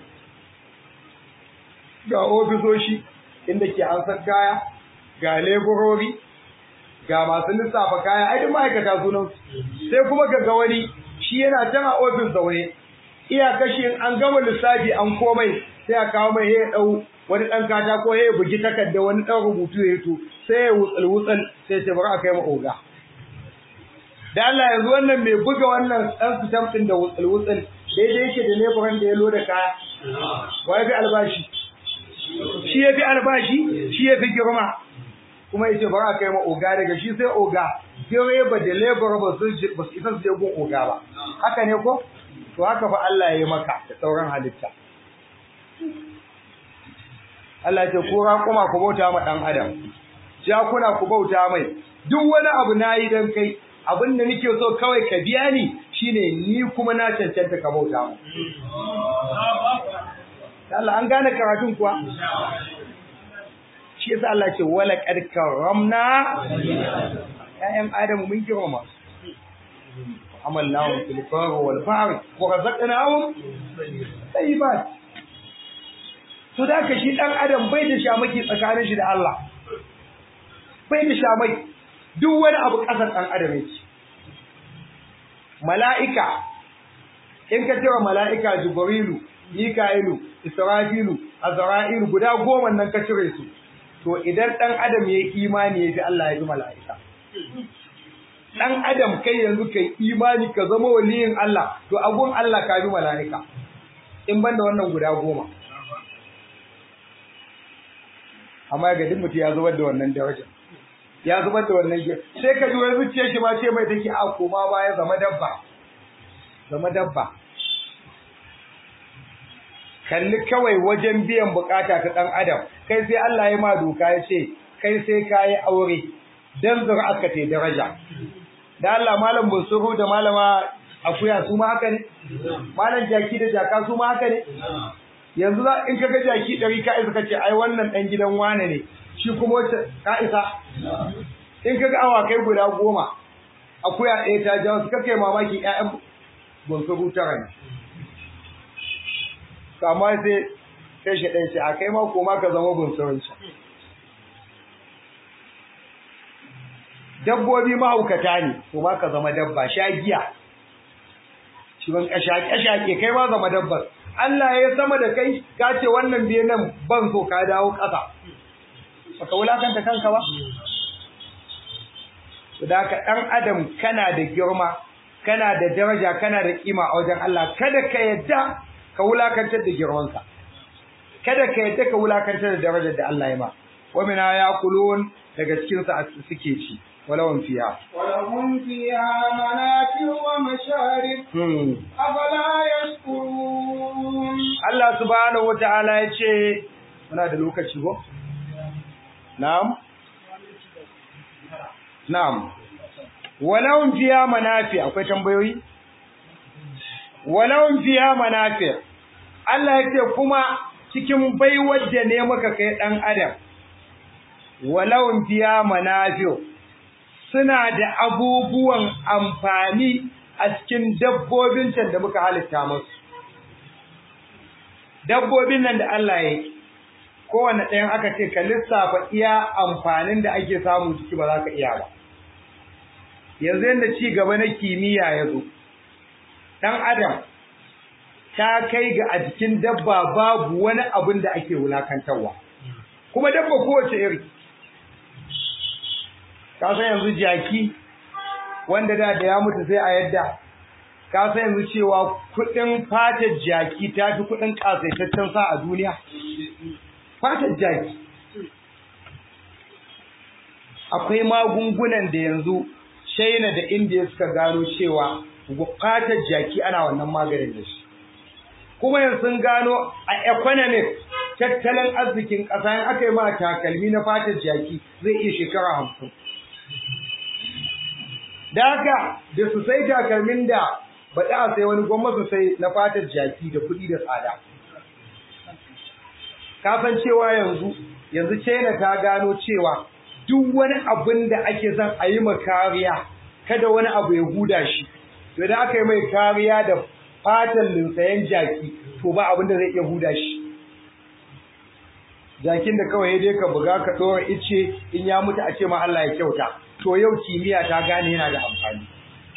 ga ofisoshi inda ke an san kaya ga leburori ga masu lissafa kaya ai duk ma'aikata sunan sai kuma ga wani shi yana can a ofis zaune iya kashin an gama lissafi an komai sai a kawo mai ya dau wani dan kata ko ya bugi takarda wani dan rubutu ya to sai ya wutsul wutsul sai ce bari a kai ma oga da Allah yanzu wannan mai buga wannan dan stamp din da wutsul wutsul daidai yake da leburan da ya loda kaya wai fi albashi shi ya fi albashi shi ya fi girma kuma yace bari a kai ma oga daga shi sai oga direba da labor ba su ba su isa su je gun oga ba haka ne ko to haka fa Allah ya yi maka da sauran halitta Allah ya ce ko kuma ku bauta ma dan adam jakuna ku bauta mai duk wani abu nayi dan kai abin da nake so kawai ka biya ni shine ni kuma na cancanta ka bauta mu Allah an gane karatun kuwa shi yasa Allah ce wala qad karamna ƴaƴan adamu mun girmama amalnahum fil barri wal bahri wa razaqnahum tayyibat. to da ka shi dan adam bai da shamaki tsakanin shi da Allah, bai da shamaki. duk wani abu kasar dan adam yake. mala'ika in ka cewa mala'ika Jibrilu, Mika'ilu, Israfilu, Azra'ilu guda goma nan ka cire su, to idan dan adam yayi imani yaji Allah ya ji mala'ika. dan adam kai yanzu kai imani ka zama waliyin Allah, to agun Allah ka bi mala'ika, in banda wannan guda goma. amma ga duk mutum ya zubar da wannan daraja, ya zubar da wannan gida, sai ka ji wani zuciyar shi ma ce mai take a koma baya zama dabba, zama dabba. kalli kawai wajen biyan bukata ta dan adam, kai sai Allah ya ma doka ya ce kai sai kai aure dan zuri'ar ka ta daraja. da Allah malam Busuru da malama akuya su ma haka ne, malam jaki da jaka su ma haka ne. yanzu za in kaga jaki ɗari ka isa kace ai wannan dan gidan wane ne, shi kuma wacce ka isa. in kaga awakai guda goma akuya ɗaya ta jawo suka kai mamaki ƴaƴan Busuru tara ne. kama sai sai shi ɗaya ce a kai ma koma ka zama bunsurin sa. dabbobi mahaukata ne, koma ka zama dabba, sha giya, ciwon ƙashaƙe kai ma zama dabbar. Allah ya sama da kai ka ce wannan biye nan ban so ka dawo ƙasa, baka wulakanta kanka ba. da ka ɗan adam kana da girma, kana da daraja, kana da kima a wajen Allah. kada ka yadda ka wulakantar da girmanka, kada ka yadda ka wulakantar da darajar da Allah ya ma. wa min ayakulun daga cikin sa suke ci, walahum fiha walahum fiha manafi'u wa masharib afala yashkurun. Allah subhanahu wataala ya ce muna da lokaci ko? na'am na'am walahum fiha manafi'. akwai tambayoyi? walahum fiha manafi'. Allah yake kuma cikin baiwar da ne maka kai dan adam, walahum fiha manafi', suna da abubuwan amfani a cikin dabbobin can da muka halitta musu. dabbobin nan da Allah ya yi, kowanne ɗayan aka ce ka lissafa iya amfanin da ake samu ciki ba za ka iya ba. yanzu yadda ci gaba na kimiyya ya zo, ɗan adam ta kai ga a jikin dabba babu wani abin da ake wulakantarwa, kuma dabba kowace iri. ka san yanzu jaki wanda da da ya mutu sai a yadda, ka san yanzu cewa kuɗin fatar jaki ta fi kuɗin ƙasaitaccen sa a duniya. fatar jaki akwai magungunan da yanzu China da India suka gano cewa fatar jaki ana wannan maganin da shi. kuma yanzu sun gano a economic tattalin arzikin ƙasa in aka yi ma takalmi na fatar jaki zai iya shekara hamsin. da haka da su sai takalmin da ba a sai wani gwamnati su sai na fatar jaki da kuɗi da tsada. Kafin cewa yanzu yanzu China ta gano cewa duk wani abin da ake son a yi ma kariya kada wani abu ya huda shi, to idan aka yi mai kariya da fatan linsayen jaki to ba abin da zai iya huda shi. jakin da kawai dai ka buga ka ɗora ice in ya mutu a ce ma Allah ya kyauta. to yau kimiyya ta gane yana da amfani.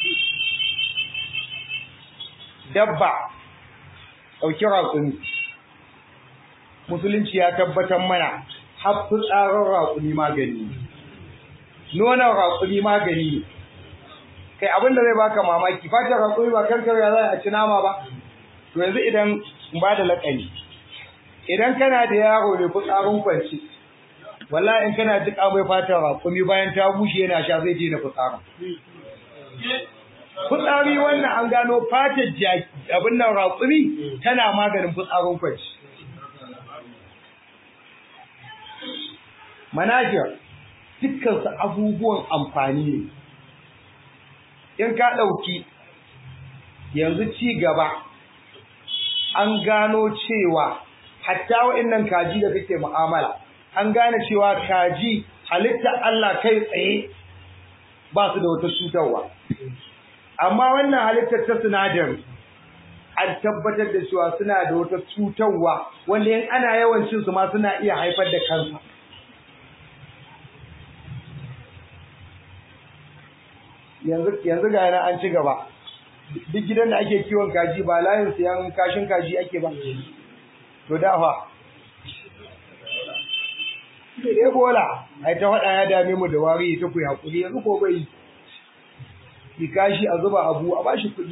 dabba ɗauki raƙumi, musulunci ya tabbatar mana har fitsarin raƙumi magani, nonon raƙumi magani. kai abin da zai baka mamaki, fatar raƙumi ba kankare ya za a ci nama ba. to yanzu idan ba da laƙani, idan kana da yaro mai fitsarin kwanci, wallahi in kana jika mai fatar raƙumi bayan ta bushe yana sha zai je na fitsarin. fitsari wannan an gano fatar jaki abin nan raƙumi tana maganin fitsarin kwanci. manajiyar dukkan su abubuwan amfani ne. in ka ɗauki yanzu ci gaba, an gano cewa hatta wa'annan kaji da kake mu'amala, an gane cewa kaji halitta Allah kai tsaye ba su da wata cutarwa. amma wannan halittar ta sinadari an tabbatar da cewa suna da wata cutarwa wanda in ana yawan cin su ma suna iya haifar da kansa. yanzu yanzu ga yana an ci gaba, duk gidan da ake kiwon kaji ba layin siyan kashin kaji ake ba, to dafa Ebola ai ta faɗa ya dame mu da wari ta ku hakuri, yanzu ko bai ki kashi a zuba abu a bashi kuɗi.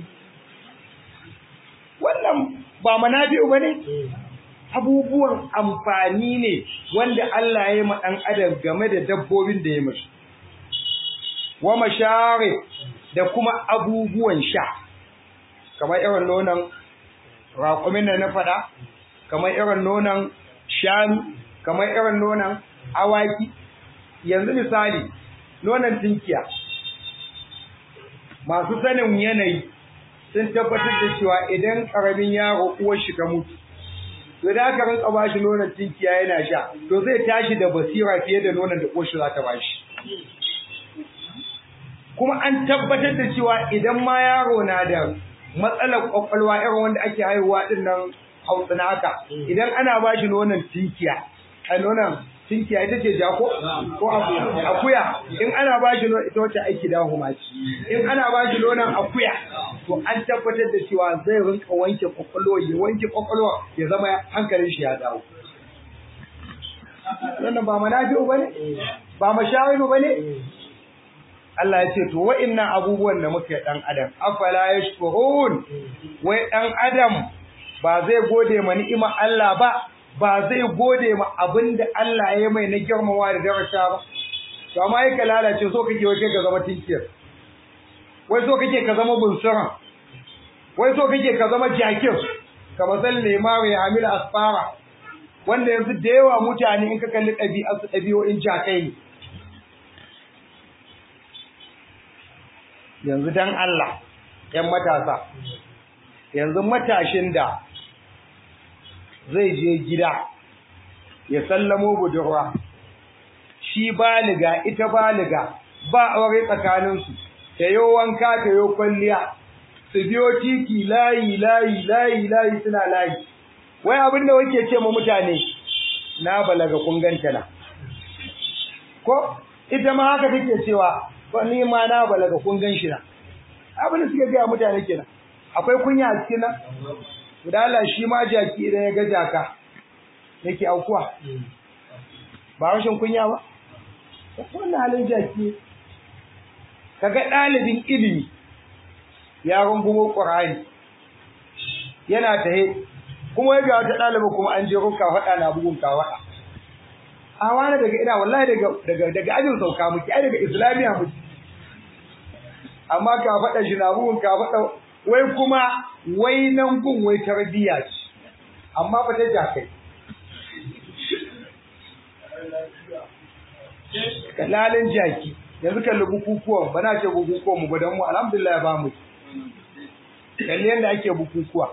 Wannan ba manafi'u bane, abubuwan amfani ne wanda Allah ya yi ma ɗan adam game da dabbobin da ya musu. Wa mashari da kuma abubuwan sha, kamar irin nonon raƙumin da na faɗa, kamar irin nonon shanu, kamar irin nonon awaki. Yanzu misali nonon tinkiya, masu sanin yanayi sun tabbatar da cewa idan ƙaramin yaro uwar shi ta mutu, to da aka rinka ba shi nonon tinkiya yana sha, to zai tashi da basira fiye da nonon da uwar shi za ta ba shi. Kuma an tabbatar da cewa idan ma yaro na da matsalar kwakwalwa irin wanda ake haihuwa din nan hautsina haka, idan ana ba shi nonon tinkiya, a nonon tinkiya ita ce jako ko akuya, in ana ba shi ita wacce aiki da humaci, in ana ba shi nonon akuya, to an tabbatar da cewa zai rinka wanke kwakwalwa ya wanke kwakwalwa ya zama hankalin shi ya dawo. Wannan ba manafi'u bane, ba mashawiru bane. Allah ya ce to wa'innan abubuwan da muke dan adam afala yashkurun, wai dan adam ba zai gode ma ni'imar Allah ba, ba zai gode ma abinda Allah ya mai na girmamawa da daraja ba. To amma yake lalace, so kake wai ka zama tinkiyar, wai so kake ka zama bunsuran, wai so kake ka zama jakin, ka masal lemar ya hamila asfara, wanda yanzu da yawa mutane in ka kalli ɗabi'a su ɗabi'o'in jakai ne. Yanzu dan Allah ‘yan matasa, yanzu matashin da zai je gida ya sallamo budurwa, shi baliga ita baliga, ba aure tsakaninsu, ta yi wanka ta yi kwalliya, su biyo titi layi layi layi layi suna layi. Wai abin da wake ce ma mutane, na balaga kun ganta na, ko ita ma haka take cewa ba ni ma na balaga kun gan shi na. Abin da suke gaya mutane kenan, akwai kunya a cikin nan. Da Allah shi ma jaki idan ya ga jaka yake aukuwa, ba rashin kunya ba. Wannan halin jaki, kaga ɗalibin ilimi ya rungumo Qur'ani yana tahe, kuma ya ga wata ɗaliba kuma an je ruka faɗa na bugun kawada. A wani daga ina wallahi daga daga daga ajin sauka muke, ai daga islamiya muke. Amma ka faɗa shi na bugun ka faɗa, wai kuma wai nan gun wai tarbiyya ce, amma fa ta jakai. Kalalin jaki, yanzu kalli bukukuwan, ba na ce bukukuwan mu ba don mu alhamdulillah ba mu. Kalli yadda ake bukukuwa.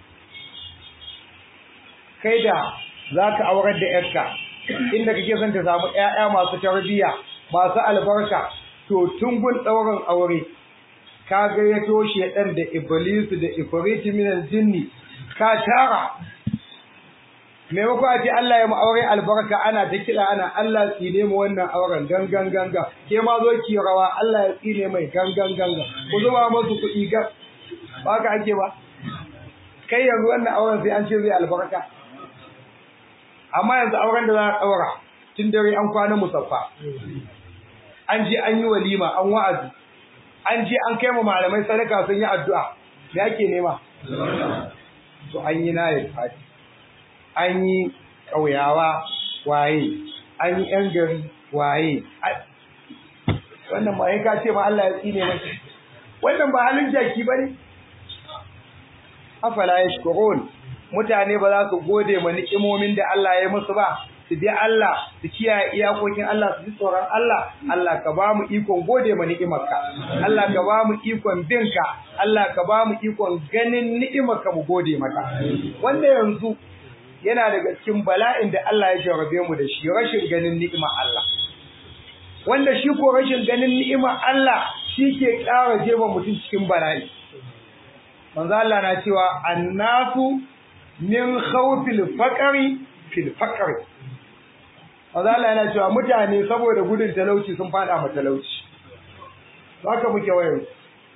Kai da za ka aurar da ‘yarka, inda kake son ta samu ‘ya'ya masu tarbiyya, masu albarka, to tun gun ɗaurin aure, ka gayyato shi ɗan da Iblisu da Ifriti minal jinni, ka tara. Maimako a ce Allah ya mu aure albarka, ana ta kiɗa ana Allah tsine mu wannan auren gangan ganga, ke ma zo ki rawa Allah ya tsine mai gangan ganga, ku zuba masu kuɗi ga, ba ka ake ba. Kai yanzu wannan auren sai an ce zai albarka. Amma yanzu auren da za a ɗaura tun dare an kwana musaffa, an je an yi walima, an wa'azi, an je an kai ma malamai sadaka sun yi addu'a, me ake nema? To an yi nayin fati, an yi ƙauyawa waye, an yi ‘yan gari waye. Wannan ma ka ce ma Allah ya tsine masa. Wannan ba halin jaki ba ne? Afala yashkurun, mutane ba za su gode ma ni'imomin da Allah ya musu ba, su bi Allah, su kiyaye iyakokin Allah, su ji tsoron Allah. Allah ka ba mu ikon gode ma ni'imarka, Allah ka ba mu ikon binka, Allah ka ba mu ikon ganin ni'imarka mu gode maka. Wanda yanzu yana daga cikin bala'in da Allah ya jarabe mu da shi, rashin ganin ni'imar Allah. Wanda shi ko rashin ganin ni'imar Allah shi ke ƙara jefa mutum cikin bala'i. Manzo Allah na cewa annasu min khawfil faqri fil faqri. Manzo Allah yana cewa mutane saboda gudun talauci sun fada ma talauci. Haka muke wayo.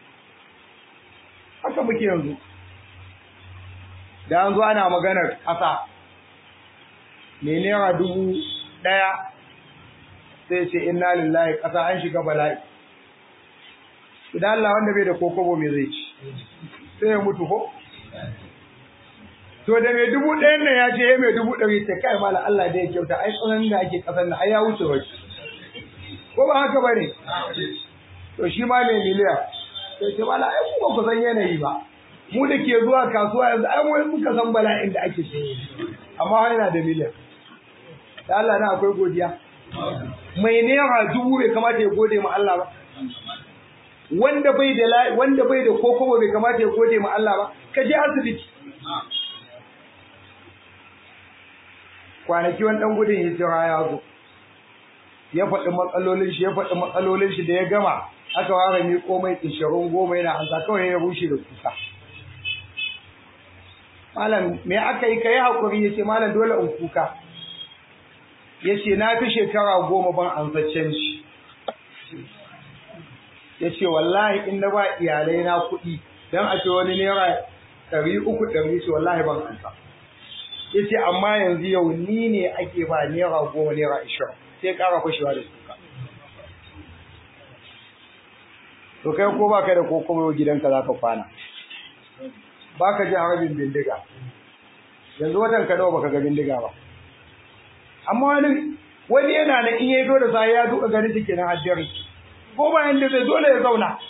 Haka muke yanzu. Da an zo ana maganar ƙasa. Me naira dubu ɗaya sai ce inna lillahi ƙasa an shiga bala'i. Idan Allah wanda bai da kokobo me zai ci? Sai ya mutu ko? To da mai dubu ɗayan nan ya ce mai dubu ɗari ta kai mala Allah da ya kyauta ai tsanan da ake ƙasar nan ai ya wuce wace. Ko ba haka bane? To shi ma mai miliya sai ce mala ai kuma ku san yanayi ba. Mu da ke zuwa kasuwa yanzu ai mu muka san bala'in da ake ciki. Amma har yana da miliyan. Da Allah na akwai godiya. Mai naira dubu bai kamata ya gode ma Allah ba. Wanda bai da wanda bai da kokobo bai kamata ya gode ma Allah ba. Ka je asibiti. Kwanaki wani dan gudun hijira ya zo. Ya faɗi matsalolin shi ya faɗi matsalolin shi da ya gama aka ware mi komai ishirin goma yana ansa kawai ya rushe da kuka. Malam me aka yi kai hakuri yace malam dole in kuka. Yace na fi shekara goma ban ansaccen shi. Yace wallahi in na ba iyalai na kuɗi dan a ce wani naira ɗari uku ɗari ce wallahi ban ansa. Yace amma yanzu yau ni ne ake ba naira goma naira ishirin sai ƙara fashewa da kuka. To kai ko baka da kokobo gidanka zaka kwana. Baka ji harabin bindiga. Yanzu watan ka nawa baka ga bindiga ba. Amma wani wani yana da in yayi dole sai ya duka ganin shi kenan hajjari. Ko ba yanda zai dole ya zauna.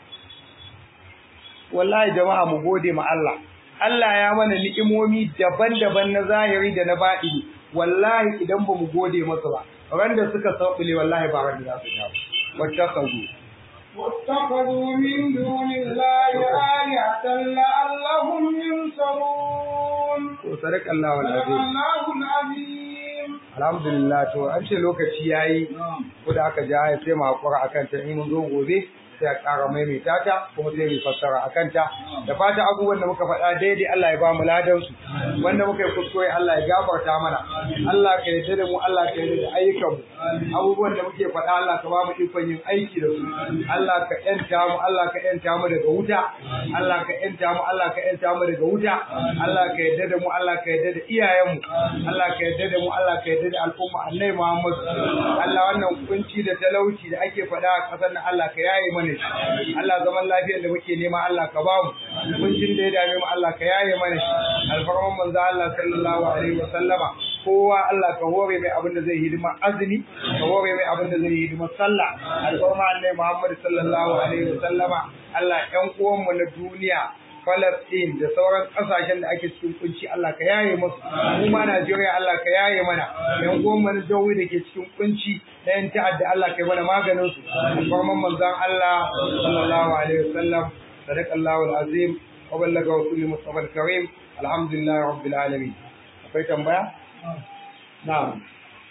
Wallahi jama'a mu gode ma Allah. Allah ya mana ni'imomi daban-daban na zahiri da na baɗini. Wallahi idan ba mu gode masa ba, ran da suka saubule wallahi ba ran da za su dawo. Wacce kazo. واتخذوا من دون الله آلهة لعلهم ينصرون. صدق الله العظيم. الله العظيم. Alhamdulillah to an ce lokaci yayi ko da aka ja sai mu hakura akan ta in mun zo gobe sai a ƙara maimaita ta kuma sai mu fassara akan ta da fata abubuwan da muka faɗa daidai Allah ya ba mu ladan su wanda muka yi kuskure Allah ya gafarta mana Allah ka yarda da mu Allah ka yarda da ayyukan mu abubuwan da muke faɗa Allah ka ba mu ikon yin aiki da su Allah ka yanta mu Allah ka yanta mu daga wuta Allah ka yanta mu Allah ka yanta mu daga wuta Allah ka yarda da mu Allah ka yarda da iyayen mu Allah ka yarda da mu Allah ka yarda da al'umma Annabi Muhammad Allah wannan kunci da talauci da ake faɗa a ƙasar nan Allah ka yaye mana shi Allah zaman lafiyar da muke nema Allah ka ba mu kuncin da ya dame mu Allah ka yaye mana shi alfarman manzo Allah sallallahu alaihi wa sallama kowa Allah ka hore mai abin da zai hidima azumi ka hore mai abin da zai hidima sallah alfarman Annabi Muhammad sallallahu alaihi wa sallama Allah ƴan uwan mu na duniya Palestine da sauran kasashen da ake cikin kunci Allah ka yaye musu mu ma Najeriya Allah ka yaye mana yan goma na jawi da ke cikin kunci da yan ta'adda Allah ka yi mana maganin su farman manzon Allah sallallahu alaihi wasallam sadaqallahu alazim wa ballaga rasulul mustafa alkarim alhamdulillahi rabbil alamin akwai tambaya na'am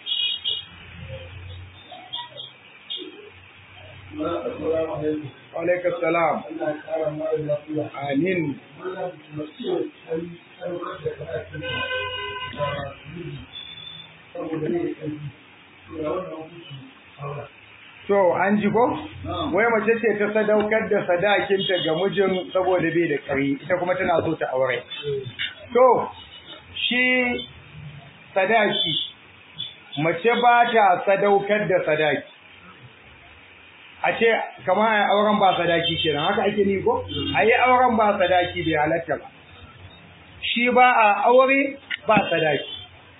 وعليك السلام آمين To an ji ko? Wai mace ce ta sadaukar da sadakinta ga mijin saboda bai da ƙari ita kuma tana so ta aure. To shi sadaki mace ba ta sadaukar da sadaki. A ce kamar a auren ba sadaki kenan haka ake ni ko a yi auren ba sadaki bai halatta ba shi ba a aure ba sadaki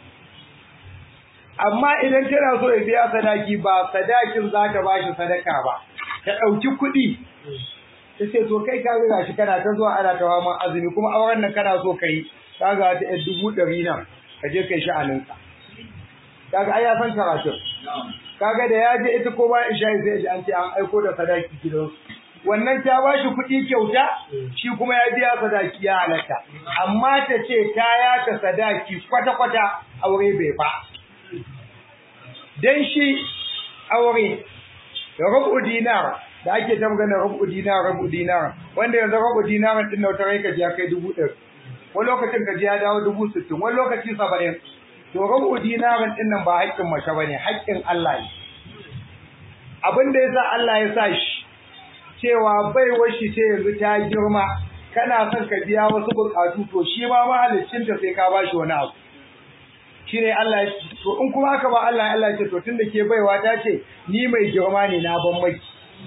amma idan tana so ya biya sadaki ba sadakin za ta ba shi sadaka ba ta ɗauki kuɗi ta ce to kai ka riga shi kana ta zuwa ana tawa man azumi kuma auren nan kana so ka yi ka ga ta yan dubu ɗari nan ka je kai sha'aninka kaga ai ya san karatun kaga da ya je ita ko ba isha sai ji an ce an aiko da sadaki gidan wannan ta ba shi kuɗi kyauta shi kuma ya biya sadaki ya halatta amma ta ce ta ya ta sadaki kwata kwata aure bai ba dan shi aure rubu dinar da ake ta magana rubu dinar rubu dinar wanda yanzu rubu dinar din da wata rai ka ji ya kai dubu ɗari wani lokacin ka ji ya dawo dubu sittin wani lokaci saba'in to rubu dinar din nan ba haƙƙin mace bane haƙƙin Allah ne abin da yasa Allah ya sa shi cewa baiwar shi ce yanzu ta girma kana son ka biya wasu buƙatu to shi ma mahaliccin ta sai ka bashi wani abu shine Allah ya to in kuma haka ba Allah Allah ya ce to tunda ke baiwa ta ce ni mai girma ne na ban maki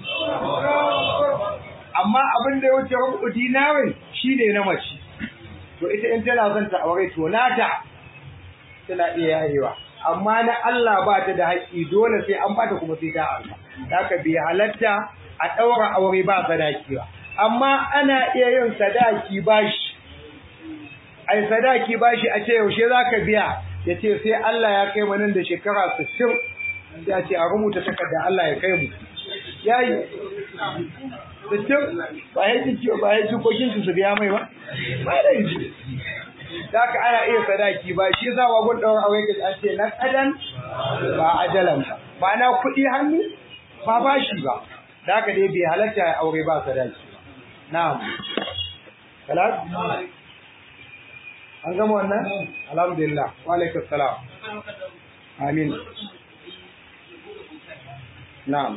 amma abin da ya wuce rubu dinarin shine na mace to ita in tana son ta aure to nata tana iya yayewa amma na Allah ba ta da haƙƙi dole sai an bata kuma sai ta aure haka bai halatta a daura aure ba sadaki ba amma ana iya yin sadaki bashi ai sadaki bashi a ce yaushe zaka biya yace sai Allah ya kai mu nan da shekara sittin ya ce a rubuta takarda Allah ya kai mu yayi sittin ba yaji ki ba yaji kokin su su biya mai ba ba da yi daka ana iya sadaki ba shi yasa wagon daura aure kace an ce na kadan ba ajalan ba ba na kudi hannu ba bashi ba daka dai bai halatta aure ba sadaki na'am salat an gama wannan alhamdulillah wa alaikum salam amin na'am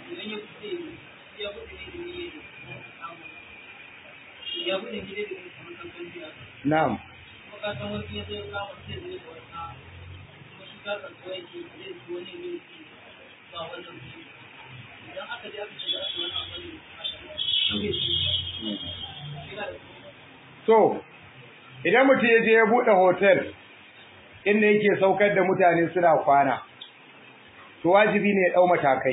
na'am so idan mutum ya je ya buɗe hotel inda yake saukar da mutane suna kwana to wajibi ne ya ɗau matakai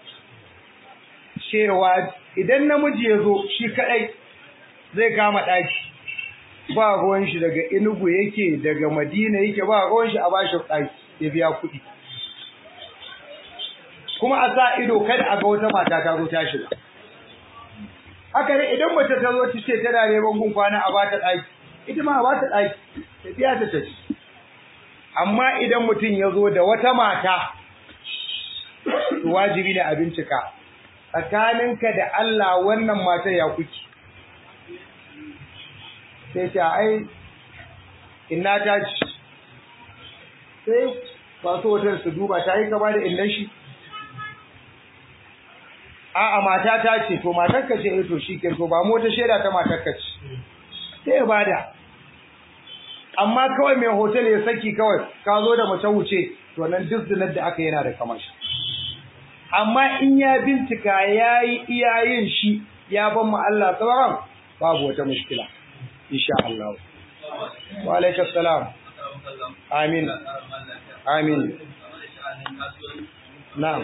cewa idan namiji ya zo shi kaɗai zai kama ɗaki ba ruwan shi daga Enugu yake daga Madina yake ba ruwan shi a bashi ɗaki ya biya kuɗi kuma a sa ido kada a ga wata mata ta zo ta shiga haka ne idan mace ta zo ta ce tana neman gun kwana a bata ɗaki ita ma a bata ɗaki ta biya ta tafi amma idan mutum ya zo da wata mata to wajibi ne a bincika tsakaninka da Allah wannan matar ya kuki sai ta ai inna ta ci sai masu hotel su duba ta yi kama da innan shi a'a mata ta ce to matar ka ce to shi ke to ba mu wata shaida ta matar ka ce sai ba da amma kawai mai hotel ya saki kawai ka zo da mace wuce to nan duk dinar da aka yana da kamar shi amma in ya bincika yayi iyayen shi ya ban mu Allah sauran babu wata mushkila insha Allah wa alaikum salam amin amin na'am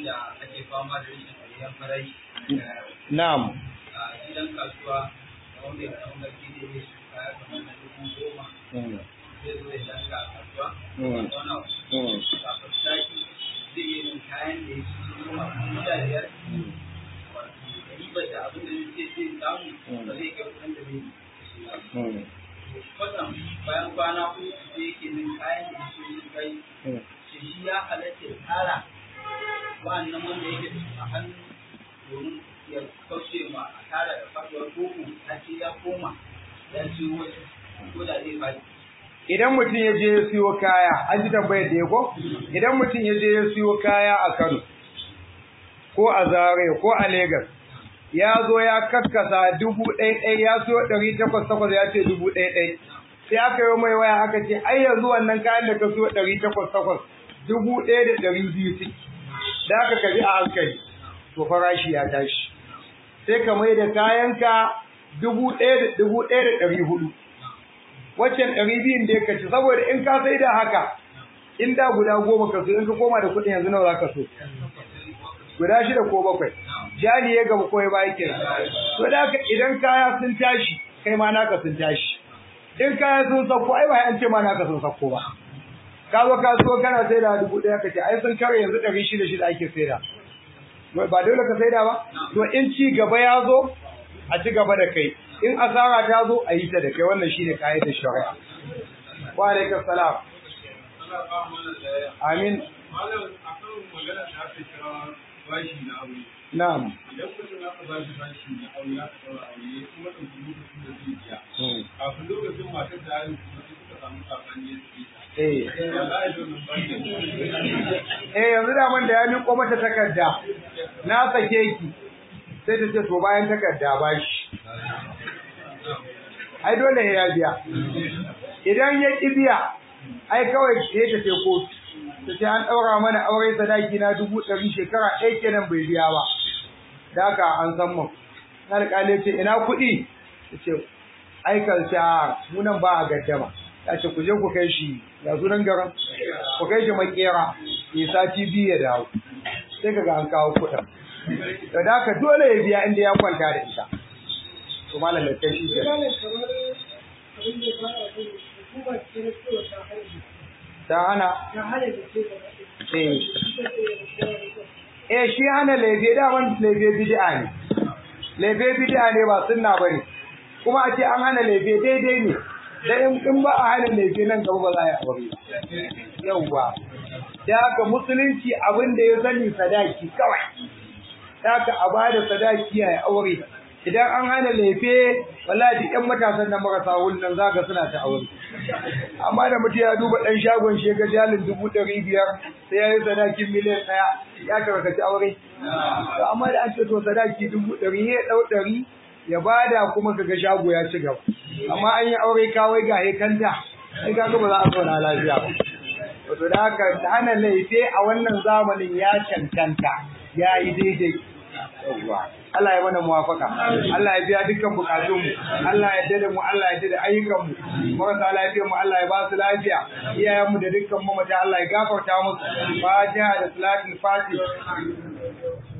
na'am idan kasuwa wanda ya samu da kidi ne kaya kamar na dubu goma zai zo ya shaka a kasuwa wannan kafin saki zai yi kayan da ya ci kuma da biyar riba da abin da zai ce samu ba zai kai kudin da zai kwatsam bayan kwana uku da yake min kayan da shi kai shi shi ya halatta ya tsara wa'annan wanda yake a hannu domin ya kauce ma a tara da faduwar koko a ce ya koma ya ciwo ko da zai faɗi. Idan mutum ya je ya siyo kaya, an ji tambayar da ya ko? Idan mutum ya je ya siyo kaya a Kano, ko a Zaria, ko a Legas, ya zo ya kaskasa dubu ɗaya ɗaya ya siyo ɗari takwas takwas ya ce dubu ɗaya ɗaya. Sai aka yi mai waya aka ce, ai yanzu wannan kayan da ka siyo ɗari takwas takwas dubu ɗaya da ɗari biyu ciki. Da aka kaji a hankali, to farashi ya tashi. Sai ka mai da kayanka dubu ɗaya da dubu ɗaya da ɗari hudu. Waccan ɗari biyun da ya kaci saboda in ka sai da haka in da guda goma ka so in ka koma da kuɗin yanzu nawa za ka so guda shida ko bakwai jali ya gaba ko ya bayi kenan to da haka idan kaya sun tashi kai ma naka sun tashi in kaya sun sauko ai ba an ce ma naka sun sauko ba ka zo ka so kana sai da dubu ɗaya ka ce ai sun kare yanzu ɗari shida shida ake sai da ba dole ka sai da ba to in ci gaba ya zo a ci gaba da kai in asara ta zo a yi ta da kai wannan shine kaidar shari'a wa alaikum salam amin malam akan magana da aka kira bashi na aure na'am idan mutum aka ba shi bashi na aure aka ɗaura aure kuma ɗan kuma lokacin da zai biya kafin lokacin matar da yayin kuma suka samu sabani ya ce eh ya za a yi wannan bashi eh yanzu da man da ya miƙo mata takarda na sake ki sai ta ce to bayan takarda bashi ai dole ya biya idan ya ki biya ai kawai sai ta ce kotu ta ce an ɗaura mana aure sadaki na dubu ɗari shekara ɗaya kenan bai biya ba da haka an san mu alƙali ce ina kuɗi ta ce aikar sha munan ba a gaddama ta ce ku je ku kai shi ya sunan garin ku kai shi makera ya sati biyu ya dawo sai kaga an kawo kuɗin da haka dole ya biya inda ya kwanta da ita to malam da kai shi ke ta hana eh eh shi hana laifi daman laifi bid'a ne laifi bid'a ne ba sunna bane kuma a ce an hana laifi daidai ne da in ba a hana laifi nan gaba ba za a yi aure yauwa da haka musulunci abin da ya sani sadaki kawai da haka a bada sadaki ya aure idan an hana laife wallahi ɗan matasan da marasa hulun zaka suna ta aure amma da mutum ya duba ɗan shagon shi ga jalin dubu ɗari biyar sai ya yi sadakin miliyan ɗaya ya karkaci aure to amma da an ce to sadaki dubu ɗari ya ɗau ɗari ya bada kuma kaga shago ya ci gaba amma an yi aure kawai ga hekanta sai kaga ba za a zauna lafiya ba wato da haka hana laife a wannan zamanin ya cancanta ya yi daidai Allah ya mana muwafaka Allah ya biya dukkan bukatun mu Allah ya dade mu Allah ya dade ayyukan mu marasa lafiyar mu Allah ya ba su lafiya iyayen mu da dukkan mamata Allah ya gafarta musu fatiha da salatul fatih